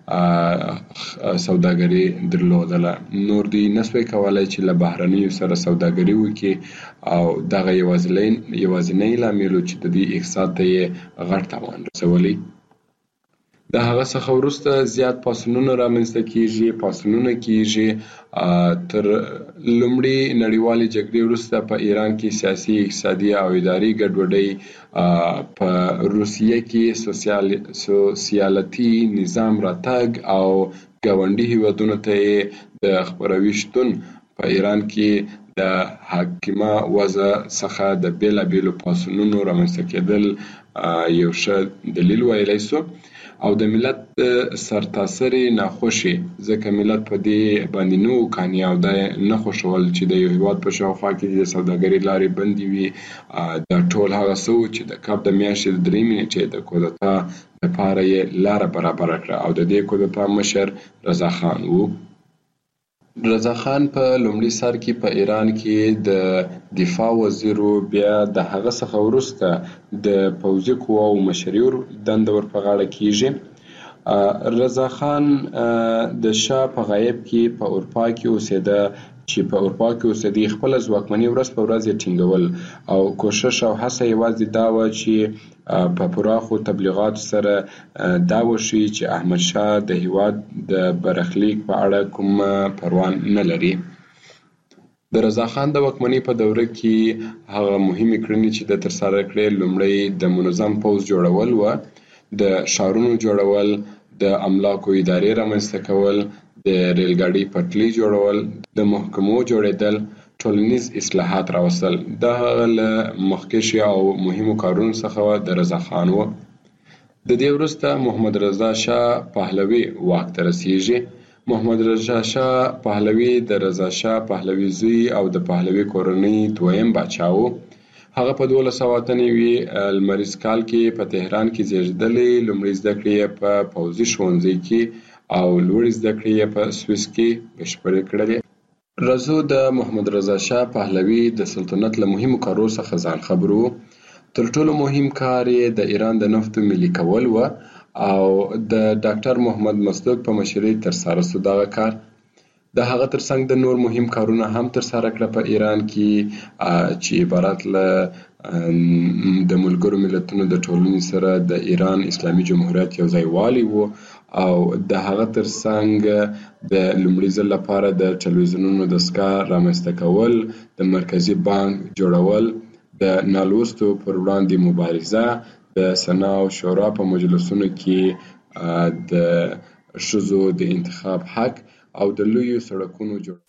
کې سوداګري درلودله. نور دوی نسوی کولای چې له بهرنیو سره سوداګري وکړي او دغه یوازینی لامل چې د دې اقتصاد ته غټ تاوان رسولی. د هغه څخه وروسته زیات پاڅونونه رامنځته کیږي تر لومړۍ نړیوالې جګړې وروسته په ایران کې سیاسي، اقتصادي او اداري ګډوډۍ، په روسیه کې سوسیالتي نظام راتګ او ګاونډي هیوادونو ته د خپروي شتون په ایران کې د حاکمه وضع څخه د بیلابیلو پاڅونونو رامنځته کېدل یو ښه دلیل ویلی سو او د ملت سرتاسري ناخوشي ځکه ملت په دې باندې نو کاني او د نه خوشول چې د یو هیواد په شاوخوا کې د سوداګرۍ لارې بندي وي. د ټول هغه څه چې د کاب د میاشتې د 3 نیټې د کودتا لپاره یې لاره برابر کړه او د دې کودتا مشر رضا خان وو. رضا خان په لومړي سر کې په ایران کې د دفاع وزیر بیا د هغه څخه وروسته د پوځي قواو مشري دنده ور په غاړه کیږي. رضا خان د شاه په غیاب کې په اروپا کې اوسېده چې په اروپا کې اوسېدي خپل ځواکمني ورځ په ورځ ټینګول او کوشش او هڅه یوازې دا و چې په پراخو تبلیغاتو سره دا وشي چې احمد شاه د هیواد د برخلیک په اړه کوم پروا نه لري. د رضا خان د واکمنۍ په دوره کې هغه مهمې کړنې چې د ترسره کړې لومړی د منظم پوځ جوړول و، د ښارونو جوړول، د املاکو ادارې رامنځته کول، د ریلګاډي پټلۍ جوړول، د محکمو جوړېدل، ټولنیز اصلاحات راوستل. دا له مخکښ او مهمو کارونو څخه د رضا خان و. د دې وروسته محمد رضا شاه پهلوي واک ته رسیږي. محمد رضا شاه پهلوي د رضا شاه پهلوي زوی او د پهلوي کورنۍ دویم باچا و. هغه په 1298 لمریز کال کې په تهران کې زیږیدلی. لومړی زده کړې په پوځي ښوونځي کې او لوړ زده کړې په سویس کې بشپړې کړلې. رزو د محمد رضا شاه پهلوي د سلطنت له مهمو کارو څخه ځان خبرو. تر ټولو مهم کار یې د ایران د نفتو ملي کول و او د ډاکټر محمد مصدوق په مشرۍ تر سره شو دغه کار. د هغه ترڅنګ د نور مهم کارونه هم تر سره کړل په ایران کې چې عبارت له د ملګرو ملتونو د ټولنې سره د ایران اسلامي جمهوریت یو ځای والی وو او د هغه ترڅنګ د لومړي ځل لپاره د ټلویزیونونو دستګاه رامنځته کول، د مرکزي بانک جوړول، د نالوستو پر وړاندې مبارزه، د سنا او شورا په مجلسونو کې د ښځو د انتخاب حق او د لویو سړکونو جوړول.